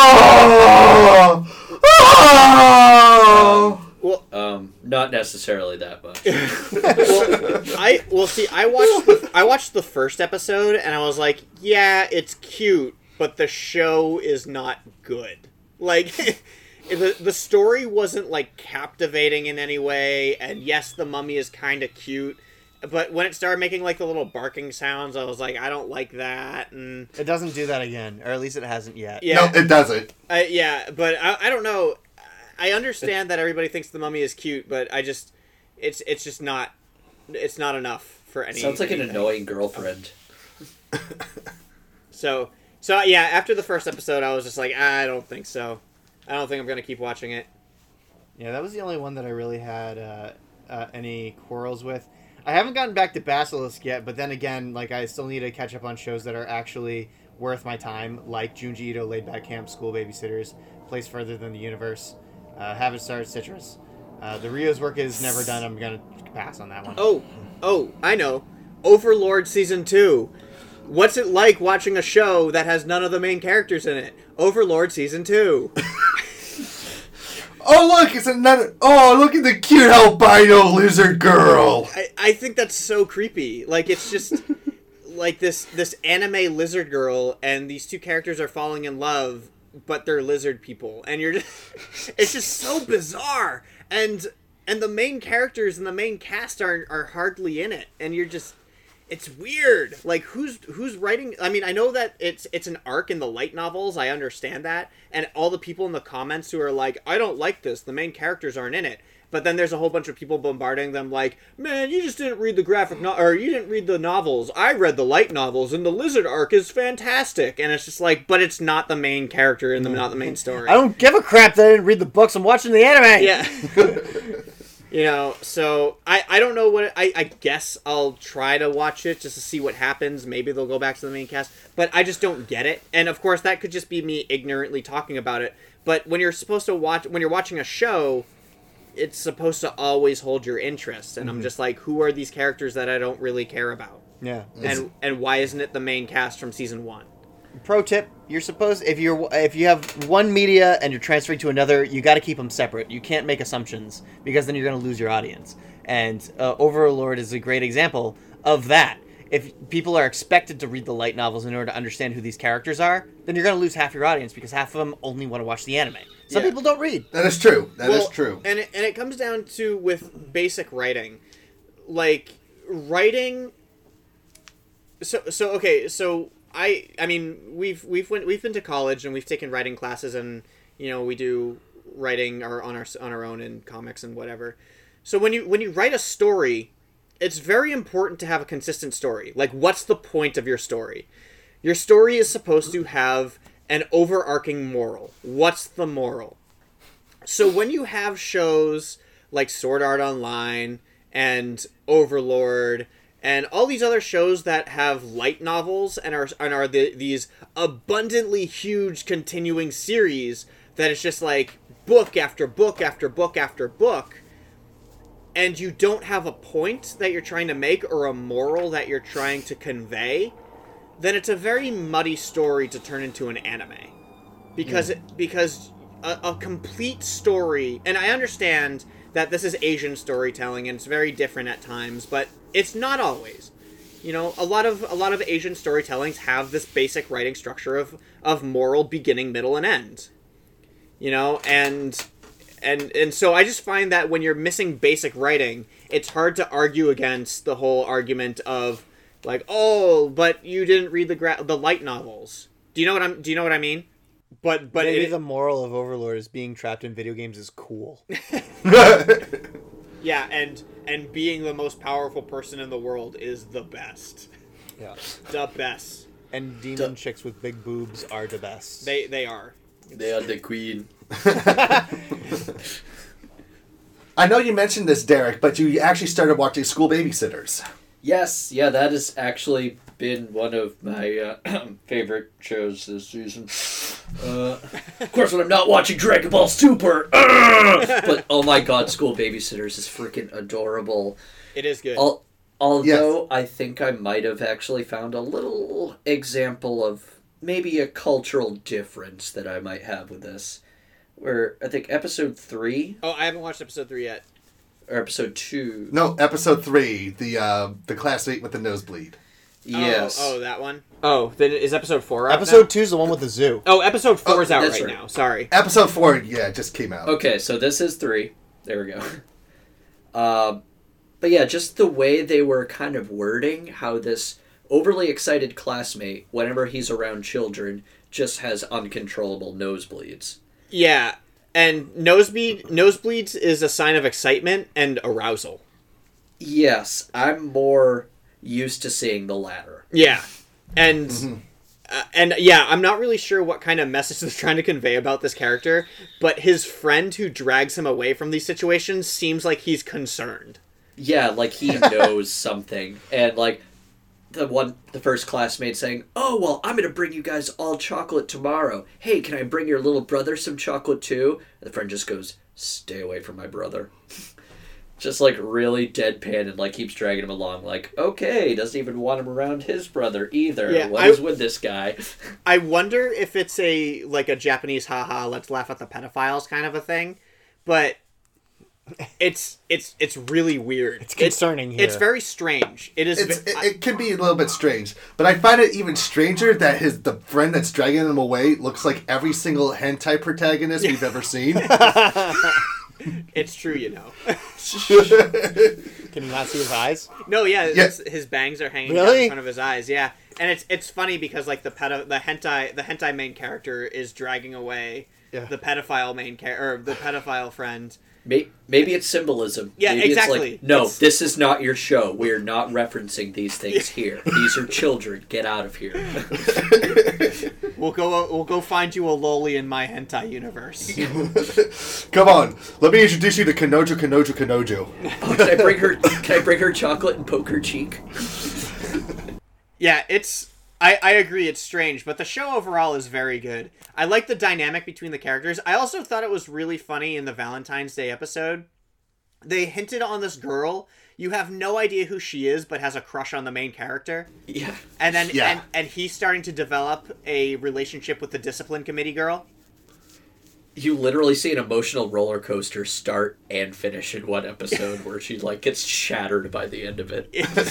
[SPEAKER 4] oh, oh.
[SPEAKER 3] well,
[SPEAKER 5] Not necessarily that much.
[SPEAKER 3] I watched the first episode, and I was like, yeah, it's cute, but the show is not good. Like... The story wasn't, like, captivating in any way, and yes, the mummy is kind of cute, but when it started making, like, the little barking sounds, I was like, I don't like that, and...
[SPEAKER 6] It doesn't do that again, or at least it hasn't yet.
[SPEAKER 3] Yeah,
[SPEAKER 4] No, it doesn't.
[SPEAKER 3] yeah, but I don't know. I understand that everybody thinks the mummy is cute, but I just... It's just not... It's not enough for any.
[SPEAKER 5] Sounds like an
[SPEAKER 3] anything.
[SPEAKER 5] annoying girlfriend.
[SPEAKER 3] So yeah, after the first episode, I was just like, I don't think so. I don't think I'm gonna keep watching it.
[SPEAKER 6] Yeah, that was the only one that I really had any quarrels with. I haven't gotten back to Basilisk yet, but then again, like I still need to catch up on shows that are actually worth my time, like Junji Ito, Laid Back Camp, School Babysitters, Place Further Than the Universe. Haven't started Citrus. The Rio's work is never done. I'm gonna pass on that one.
[SPEAKER 3] Oh, I know. Overlord Season 2. What's it like watching a show that has none of the main characters in it? Overlord Season 2.
[SPEAKER 4] Oh, look, it's another... Oh, look at the cute albino lizard girl.
[SPEAKER 3] I think that's so creepy. Like, it's just... like, this anime lizard girl, and these two characters are falling in love, but they're lizard people. And you're just... it's just so bizarre. And the main characters and the main cast are hardly in it. And you're just... It's weird. Like, who's writing... I mean, I know that it's an arc in the light novels. I understand that. And all the people in the comments who are like, I don't like this. The main characters aren't in it. But then there's a whole bunch of people bombarding them like, man, you just didn't read the or you didn't read the novels. I read the light novels, and the lizard arc is fantastic. And it's just like, but it's not the main character and not the main story.
[SPEAKER 6] I don't give a crap that I didn't read the books. I'm watching the anime.
[SPEAKER 3] Yeah. You know, so I don't know what... I guess I'll try to watch it just to see what happens. Maybe they'll go back to the main cast. But I just don't get it. And, of course, that could just be me ignorantly talking about it. But when you're supposed to when you're watching a show, it's supposed to always hold your interest. And I'm just like, who are these characters that I don't really care about?
[SPEAKER 6] Yeah.
[SPEAKER 3] And why isn't it the main cast from Season 1?
[SPEAKER 6] Pro tip: you're supposed if you have one media and you're transferring to another, you got to keep them separate. You can't make assumptions because then you're going to lose your audience. And Overlord is a great example of that. If people are expected to read the light novels in order to understand who these characters are, then you're going to lose half your audience because half of them only want to watch the anime. Some people don't read.
[SPEAKER 4] That is true. That is true.
[SPEAKER 3] And it comes down to with basic writing, like writing. So I mean we've been to college and we've taken writing classes, and you know we do writing on our own in comics and whatever. So when you write a story, it's very important to have a consistent story. Like, what's the point of your story? Your story is supposed to have an overarching moral. What's the moral? So when you have shows like Sword Art Online and Overlord and all these other shows that have light novels and are these abundantly huge continuing series that it's just like book after book after book after book, and you don't have a point that you're trying to make or a moral that you're trying to convey, then it's a very muddy story to turn into an anime. Because a complete story, and I understand that this is Asian storytelling and it's very different at times, but it's not always. You know, a lot of Asian storytellings have this basic writing structure of moral beginning, middle, and end. You know, and so I just find that when you're missing basic writing, it's hard to argue against the whole argument of like, oh, but you didn't read the light novels. Do you know what I mean? But
[SPEAKER 6] maybe the moral of Overlord is being trapped in video games is cool.
[SPEAKER 3] Yeah, and being the most powerful person in the world is the best.
[SPEAKER 6] Yeah.
[SPEAKER 3] The best.
[SPEAKER 6] And demon chicks with big boobs are the best.
[SPEAKER 3] They are.
[SPEAKER 5] They are the queen.
[SPEAKER 4] I know you mentioned this, Derek, but you actually started watching School Babysitters.
[SPEAKER 5] Yes, yeah, that has actually been one of my favorite shows this season. Of course, when I'm not watching Dragon Ball Super. But, oh my god, School Babysitters is freaking adorable.
[SPEAKER 3] It is good.
[SPEAKER 5] Although,
[SPEAKER 4] Yes.
[SPEAKER 5] I think I might have actually found a little example of maybe a cultural difference that I might have with this. Where, I think episode 3...
[SPEAKER 3] Oh, I haven't watched episode 3 yet.
[SPEAKER 5] Or episode 2...
[SPEAKER 4] No, episode 3, the classmate with the nosebleed.
[SPEAKER 5] Yes.
[SPEAKER 3] Oh, that one? Oh, then is episode 4 out
[SPEAKER 6] Episode
[SPEAKER 3] now?
[SPEAKER 6] 2 is the one with the zoo.
[SPEAKER 3] Oh, episode 4 is out
[SPEAKER 5] that's
[SPEAKER 3] right
[SPEAKER 5] right.
[SPEAKER 3] now. Sorry.
[SPEAKER 4] Episode 4, yeah, just came out.
[SPEAKER 5] Okay, so this is 3. There we go. But yeah, just the way they were kind of wording how this overly excited classmate, whenever he's around children, just has uncontrollable nosebleeds.
[SPEAKER 3] Yeah, and nosebleeds is a sign of excitement and arousal.
[SPEAKER 5] Yes, I'm more used to seeing the latter.
[SPEAKER 3] Yeah, and yeah, I'm not really sure what kind of message they're trying to convey about this character, but his friend who drags him away from these situations seems like he's concerned.
[SPEAKER 5] Yeah, like he knows something, and like the first classmate saying, "Oh well, I'm gonna bring you guys all chocolate tomorrow. Hey, can I bring your little brother some chocolate too?" And the friend just goes, "Stay away from my brother." Just like really deadpan and like keeps dragging him along. Like, okay, doesn't even want him around his brother either.
[SPEAKER 3] Yeah,
[SPEAKER 5] What is with this guy?
[SPEAKER 3] I wonder if it's a Japanese haha, let's laugh at the pedophiles kind of a thing, but it's really weird.
[SPEAKER 6] It's concerning here.
[SPEAKER 3] It's very strange. It is.
[SPEAKER 4] It can be a little bit strange, but I find it even stranger that the friend that's dragging him away looks like every single hentai protagonist we've ever seen.
[SPEAKER 3] It's true, you know.
[SPEAKER 6] Can you not see his eyes?
[SPEAKER 3] No, yeah,
[SPEAKER 4] Yeah.
[SPEAKER 3] his bangs are hanging down
[SPEAKER 6] Really?
[SPEAKER 3] in front of his eyes. Yeah, and it's funny because like the hentai main character is dragging away the pedophile or the pedophile friend.
[SPEAKER 5] Maybe it's symbolism.
[SPEAKER 3] Yeah,
[SPEAKER 5] Maybe
[SPEAKER 3] exactly.
[SPEAKER 5] It's like, no, this is not your show. We're not referencing these things here. These are children. Get out of here.
[SPEAKER 3] We'll go find you a loli in my hentai universe.
[SPEAKER 4] Come on, let me introduce you to Kanojo.
[SPEAKER 5] Oh, can I bring her chocolate and poke her cheek?
[SPEAKER 3] Yeah, I agree it's strange, but the show overall is very good. I like the dynamic between the characters. I also thought it was really funny in the Valentine's Day episode. They hinted on this girl. You have no idea who she is, but has a crush on the main character.
[SPEAKER 5] Yeah.
[SPEAKER 3] And then
[SPEAKER 4] Yeah.
[SPEAKER 3] and he's starting to develop a relationship with the discipline committee girl.
[SPEAKER 5] You literally see an emotional roller coaster start and finish in one episode where she like gets shattered by the end of it.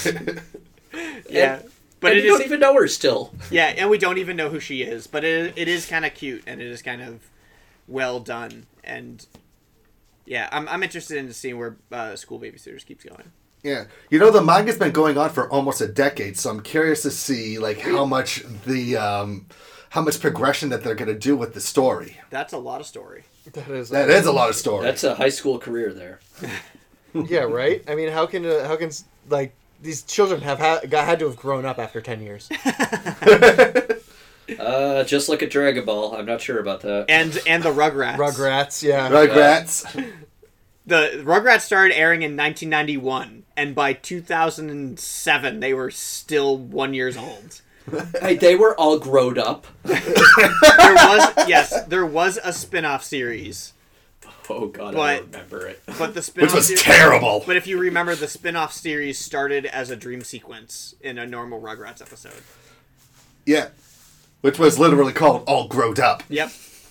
[SPEAKER 3] Yeah. But
[SPEAKER 5] And
[SPEAKER 3] it
[SPEAKER 5] you
[SPEAKER 3] is
[SPEAKER 5] don't even know her still.
[SPEAKER 3] Yeah, and we don't even know who she is, but it is kind of cute and it is kind of well done, and yeah, I'm interested in seeing where School Babysitters keeps going.
[SPEAKER 4] Yeah, you know the manga's been going on for almost a decade, so I'm curious to see like how much progression that they're going to do with the story.
[SPEAKER 3] That's a lot of story.
[SPEAKER 6] That is
[SPEAKER 4] a lot of story.
[SPEAKER 5] That's a high school career there.
[SPEAKER 6] yeah, right. I mean, how can like these children have had to have grown up after 10 years?
[SPEAKER 5] Just look at Dragon Ball. I'm not sure about that.
[SPEAKER 3] And the Rugrats.
[SPEAKER 6] Rugrats, yeah.
[SPEAKER 4] Rugrats.
[SPEAKER 3] The Rugrats started airing in 1991, and by 2007 they were still 1 year old.
[SPEAKER 5] Hey, they were all grown up.
[SPEAKER 3] There was a spin-off series.
[SPEAKER 5] Oh god, I
[SPEAKER 3] But-
[SPEAKER 5] don't remember it.
[SPEAKER 3] But the spin-off
[SPEAKER 4] Which was terrible.
[SPEAKER 3] But if you remember, the spin-off series started as a dream sequence in a normal Rugrats episode.
[SPEAKER 4] Yeah. Which was literally called All Growed Up.
[SPEAKER 3] Yep.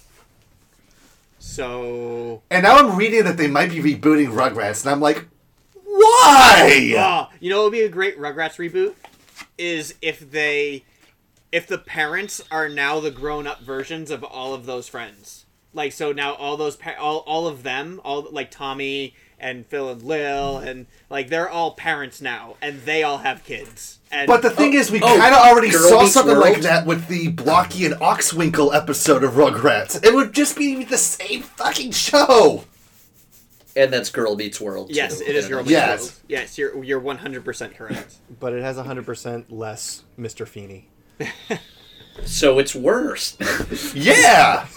[SPEAKER 3] So...
[SPEAKER 4] And now I'm reading that they might be rebooting Rugrats, and I'm like, why?
[SPEAKER 3] you know what would be a great Rugrats reboot? Is if the parents are now the grown-up versions of all of those friends. Like, so now all those all of them, all like Tommy and Phil and Lil, and like they're all parents now, and they all have kids. And
[SPEAKER 4] But the thing is, we kind of already
[SPEAKER 5] Girl
[SPEAKER 4] saw
[SPEAKER 5] Meets
[SPEAKER 4] something
[SPEAKER 5] World?
[SPEAKER 4] like that with the Blocky and Oxwinkle episode of Rugrats. It would just be the same fucking show.
[SPEAKER 5] And that's Girl Meets World. Too.
[SPEAKER 3] yes, it is Girl Meets
[SPEAKER 4] Yes.
[SPEAKER 3] World. Yes, you're 100% correct.
[SPEAKER 6] But it has 100% less Mr. Feeney.
[SPEAKER 5] So it's worse.
[SPEAKER 4] Yeah.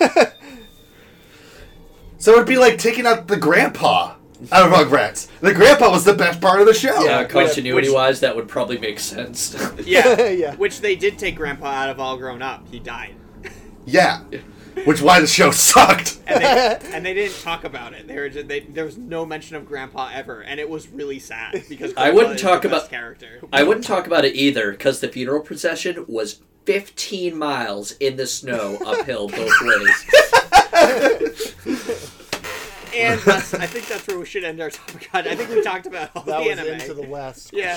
[SPEAKER 4] So it'd be like taking out the grandpa out of Rugrats. The grandpa was the best part of the show.
[SPEAKER 5] Yeah, continuity-wise, that would probably make sense.
[SPEAKER 3] Yeah,
[SPEAKER 6] Yeah.
[SPEAKER 3] Which they did take Grandpa out of All Grown Up. He died,
[SPEAKER 4] Yeah. Which why the show sucked.
[SPEAKER 3] and they didn't talk about it. There was no mention of Grandpa ever, and it was really sad because Grandpa
[SPEAKER 5] wouldn't
[SPEAKER 3] is
[SPEAKER 5] talk
[SPEAKER 3] the best
[SPEAKER 5] about-
[SPEAKER 3] character.
[SPEAKER 5] I wouldn't talk about it either, because the funeral procession was 15 miles in the snow uphill both ways.
[SPEAKER 3] And I think that's where we should end our topic on. I think we talked about all
[SPEAKER 6] That
[SPEAKER 3] the
[SPEAKER 6] was
[SPEAKER 3] anime.
[SPEAKER 6] Into the West.
[SPEAKER 3] Yeah.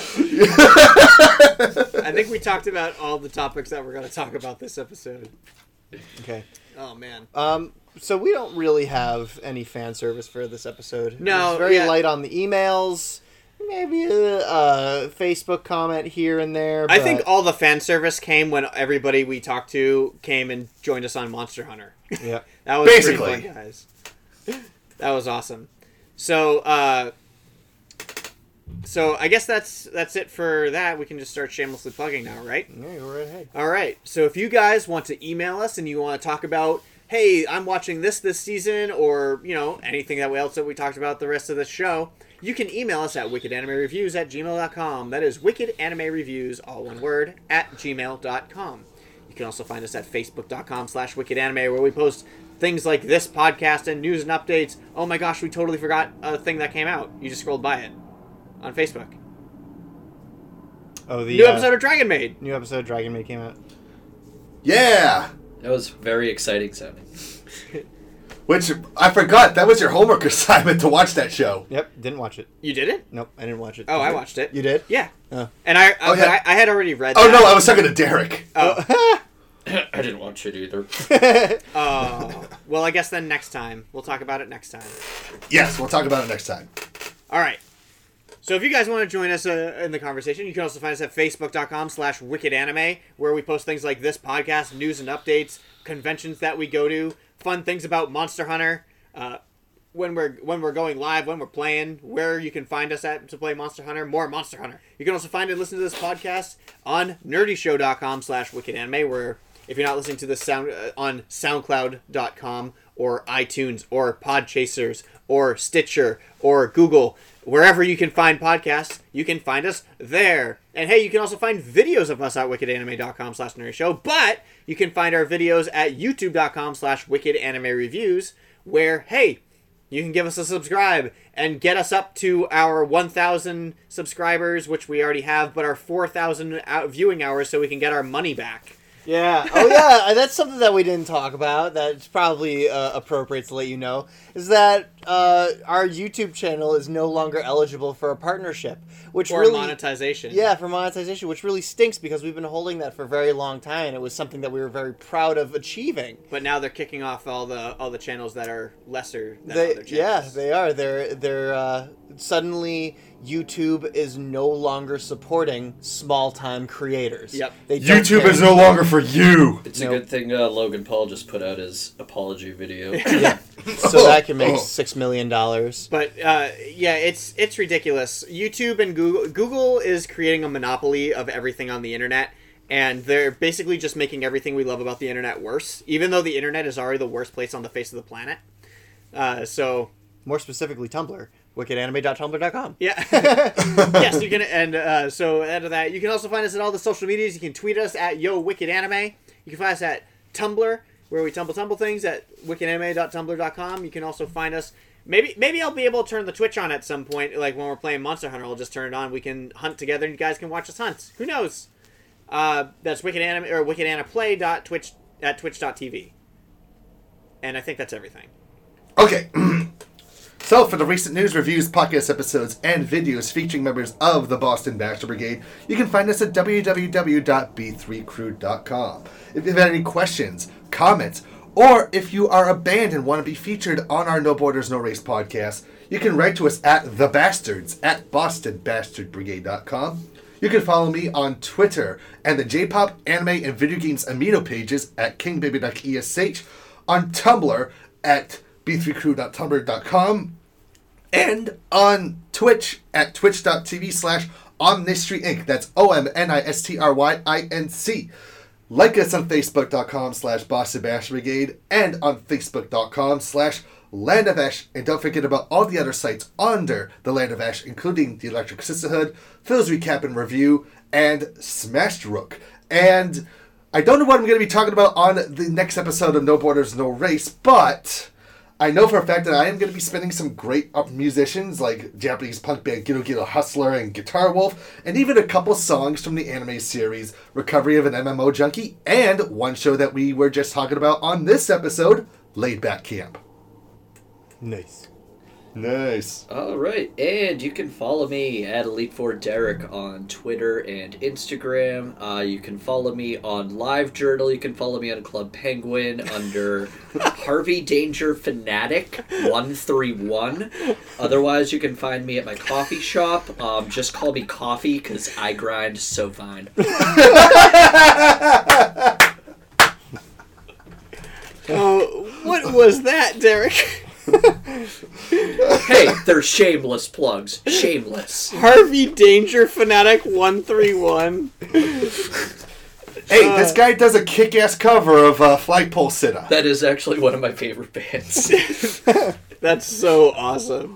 [SPEAKER 3] I think we talked about all the topics that we're going to talk about this episode.
[SPEAKER 6] Okay.
[SPEAKER 3] Oh, man.
[SPEAKER 6] So we don't really have any fan service for this episode.
[SPEAKER 3] No,
[SPEAKER 6] It's very
[SPEAKER 3] yeah.
[SPEAKER 6] light on the emails. Maybe a Facebook comment here and there.
[SPEAKER 3] I
[SPEAKER 6] but-
[SPEAKER 3] think all the fan service came when everybody we talked to came and joined us on Monster Hunter.
[SPEAKER 6] Yeah.
[SPEAKER 3] That was
[SPEAKER 4] Basically.
[SPEAKER 3] pretty fun, guys. That was awesome. So, So I guess that's it for that. We can just start shamelessly plugging now, right?
[SPEAKER 6] Yeah, go right ahead.
[SPEAKER 3] All right. So if you guys want to email us and you want to talk about, hey, I'm watching this season, or anything else that we talked about the rest of the show, you can email us at wickedanimereviews@gmail.com. That is wickedanimereviews, all one word, @gmail.com. You can also find us at facebook.com/wickedanime, where we post things like this podcast and news and updates. Oh my gosh, we totally forgot a thing that came out. You just scrolled by it on Facebook.
[SPEAKER 6] Oh, the
[SPEAKER 3] New episode of Dragon Maid.
[SPEAKER 6] New episode of Dragon Maid came out.
[SPEAKER 4] Yeah!
[SPEAKER 5] That was very exciting sounding.
[SPEAKER 4] Which, I forgot, that was your homework assignment to watch that show.
[SPEAKER 6] Yep, didn't watch it.
[SPEAKER 3] You did it?
[SPEAKER 6] Nope, I didn't watch it.
[SPEAKER 3] Oh, I watched it.
[SPEAKER 6] You did?
[SPEAKER 3] Yeah.
[SPEAKER 6] Oh.
[SPEAKER 3] And I
[SPEAKER 4] yeah.
[SPEAKER 3] I had already read
[SPEAKER 4] Oh,
[SPEAKER 3] that.
[SPEAKER 4] no, I was talking to Derek.
[SPEAKER 3] Oh.
[SPEAKER 5] I didn't watch it either.
[SPEAKER 3] Oh. Well, I guess then next time. We'll talk about it next time.
[SPEAKER 4] Yes, we'll talk about it next time.
[SPEAKER 3] All right. So if you guys want to join us in the conversation, you can also find us at facebook.com/wickedanime, where we post things like this podcast, news and updates, conventions that we go to, fun things about Monster Hunter, when we're going live, when we're playing, where you can find us at to play Monster Hunter, more Monster Hunter. You can also find and listen to this podcast on nerdyshow.com/wickedanime, where if you're not listening to this on soundcloud.com or iTunes or Podchasers or Stitcher or Google, wherever you can find podcasts, you can find us there. And hey, you can also find videos of us at wickedanime.com/nerdyshow, but you can find our videos at youtube.com/wickedanimereviews, where, hey, you can give us a subscribe and get us up to our 1,000 subscribers, which we already have, but our 4,000 viewing hours so we can get our money back.
[SPEAKER 6] Yeah. Oh, yeah. That's something that we didn't talk about. That's probably appropriate to let you know. Is that our YouTube channel is no longer eligible for a partnership, which
[SPEAKER 3] Or
[SPEAKER 6] really
[SPEAKER 3] monetization.
[SPEAKER 6] Yeah, for monetization, which really stinks because we've been holding that for a very long time. And it was something that we were very proud of achieving.
[SPEAKER 3] But now they're kicking off all the channels that are lesser than other channels.
[SPEAKER 6] Yeah, they are. They're suddenly YouTube is no longer supporting small-time creators.
[SPEAKER 3] Yep.
[SPEAKER 6] They don't
[SPEAKER 4] YouTube
[SPEAKER 6] care.
[SPEAKER 4] is no longer for you.
[SPEAKER 5] It's a good thing Logan Paul just put out his apology video.
[SPEAKER 6] Yeah. So that can make $6 million.
[SPEAKER 3] But yeah, it's ridiculous. YouTube and Google is creating a monopoly of everything on the internet, and they're basically just making everything we love about the internet worse, even though the internet is already the worst place on the face of the planet. So
[SPEAKER 6] More specifically, Tumblr. wickedanime.tumblr.com.
[SPEAKER 3] yeah. Yes, you can. And so out of that, you can also find us at all the social medias. You can tweet us at YoWickedAnime. You can find us at Tumblr, where we tumble things, at wickedanime.tumblr.com. You can also find us. Maybe I'll be able to turn the Twitch on at some point, like when we're playing Monster Hunter. I'll just turn it on. We can hunt together, and you guys can watch us hunt. Who knows? That's wickedanime or wickedaniplay.twitch.tv. And I think that's everything.
[SPEAKER 4] Okay. So, for the recent news, reviews, podcast episodes, and videos featuring members of the Boston Bachelor Brigade, you can find us at www.b3crew.com. If you have any questions, comments, or if you are a band and want to be featured on our No Borders, No Race podcast, you can write to us at thebastards@bostonbastardbrigade.com. You can follow me on Twitter and the J-Pop, Anime, and Video Games Amino pages at kingbaby.esh, on Tumblr at b3crew.tumblr.com, and on Twitch at twitch.tv/OmnistryInc. That's OMNISTRYINC. Like us on Facebook.com/Boston Bachelor Brigade and on Facebook.com/Land of Ash. And don't forget about all the other sites under the Land of Ash, including the Electric Sisterhood, Phil's Recap and Review, and Smashed Rook. And I don't know what I'm going to be talking about on the next episode of No Borders, No Race, but I know for a fact that I am going to be spinning some great musicians like Japanese punk band Gito Gito Hustler and Guitar Wolf, and even a couple songs from the anime series Recovery of an MMO Junkie, and one show that we were just talking about on this episode, Laid Back Camp.
[SPEAKER 6] Nice.
[SPEAKER 4] Nice.
[SPEAKER 5] All right, and you can follow me at Elite4Derek on Twitter and Instagram. You can follow me on LiveJournal. You can follow me on Club Penguin under Harvey Danger Fanatic 131. Otherwise, you can find me at my coffee shop. Just call me Coffee because I grind so fine.
[SPEAKER 3] Oh, what was that, Derek?
[SPEAKER 5] Hey, they're shameless plugs. Shameless.
[SPEAKER 3] Harvey Danger Fanatic 131.
[SPEAKER 4] Hey, this guy does a kick-ass cover of Flagpole Sitta.
[SPEAKER 5] That is actually one of my favorite bands.
[SPEAKER 3] That's so awesome.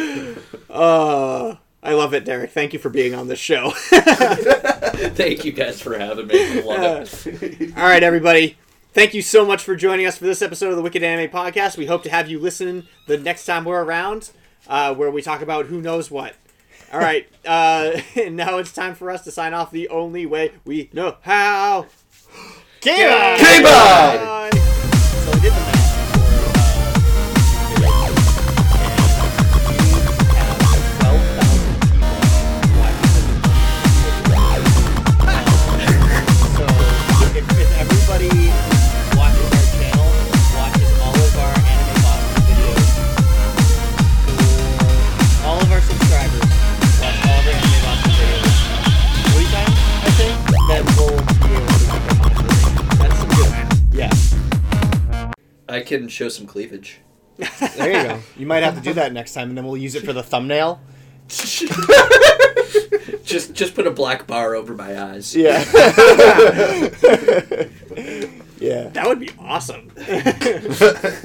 [SPEAKER 3] I love it, Derek. Thank you for being on this show.
[SPEAKER 5] Thank you guys for having me. I love it.
[SPEAKER 3] All right, everybody. Thank you so much for joining us for this episode of the Wicked Anime Podcast. We hope to have you listen the next time we're around, where we talk about who knows what. All right. Now it's time for us to sign off the only way we know how.
[SPEAKER 6] K-Bye!
[SPEAKER 4] K-Bye!
[SPEAKER 6] So we did the math for so if everybody watches our channel, watches all of our Anime Boston videos, all of our subscribers watch all of our Anime Boston videos 3 times, I think, then we'll be able to keep our monetization. That's some good math. Yeah.
[SPEAKER 5] I can show some cleavage.
[SPEAKER 6] There you go. You might have to do that next time, and then we'll use it for the thumbnail.
[SPEAKER 5] Just put a black bar over my eyes.
[SPEAKER 6] Yeah. Yeah.
[SPEAKER 3] That would be awesome.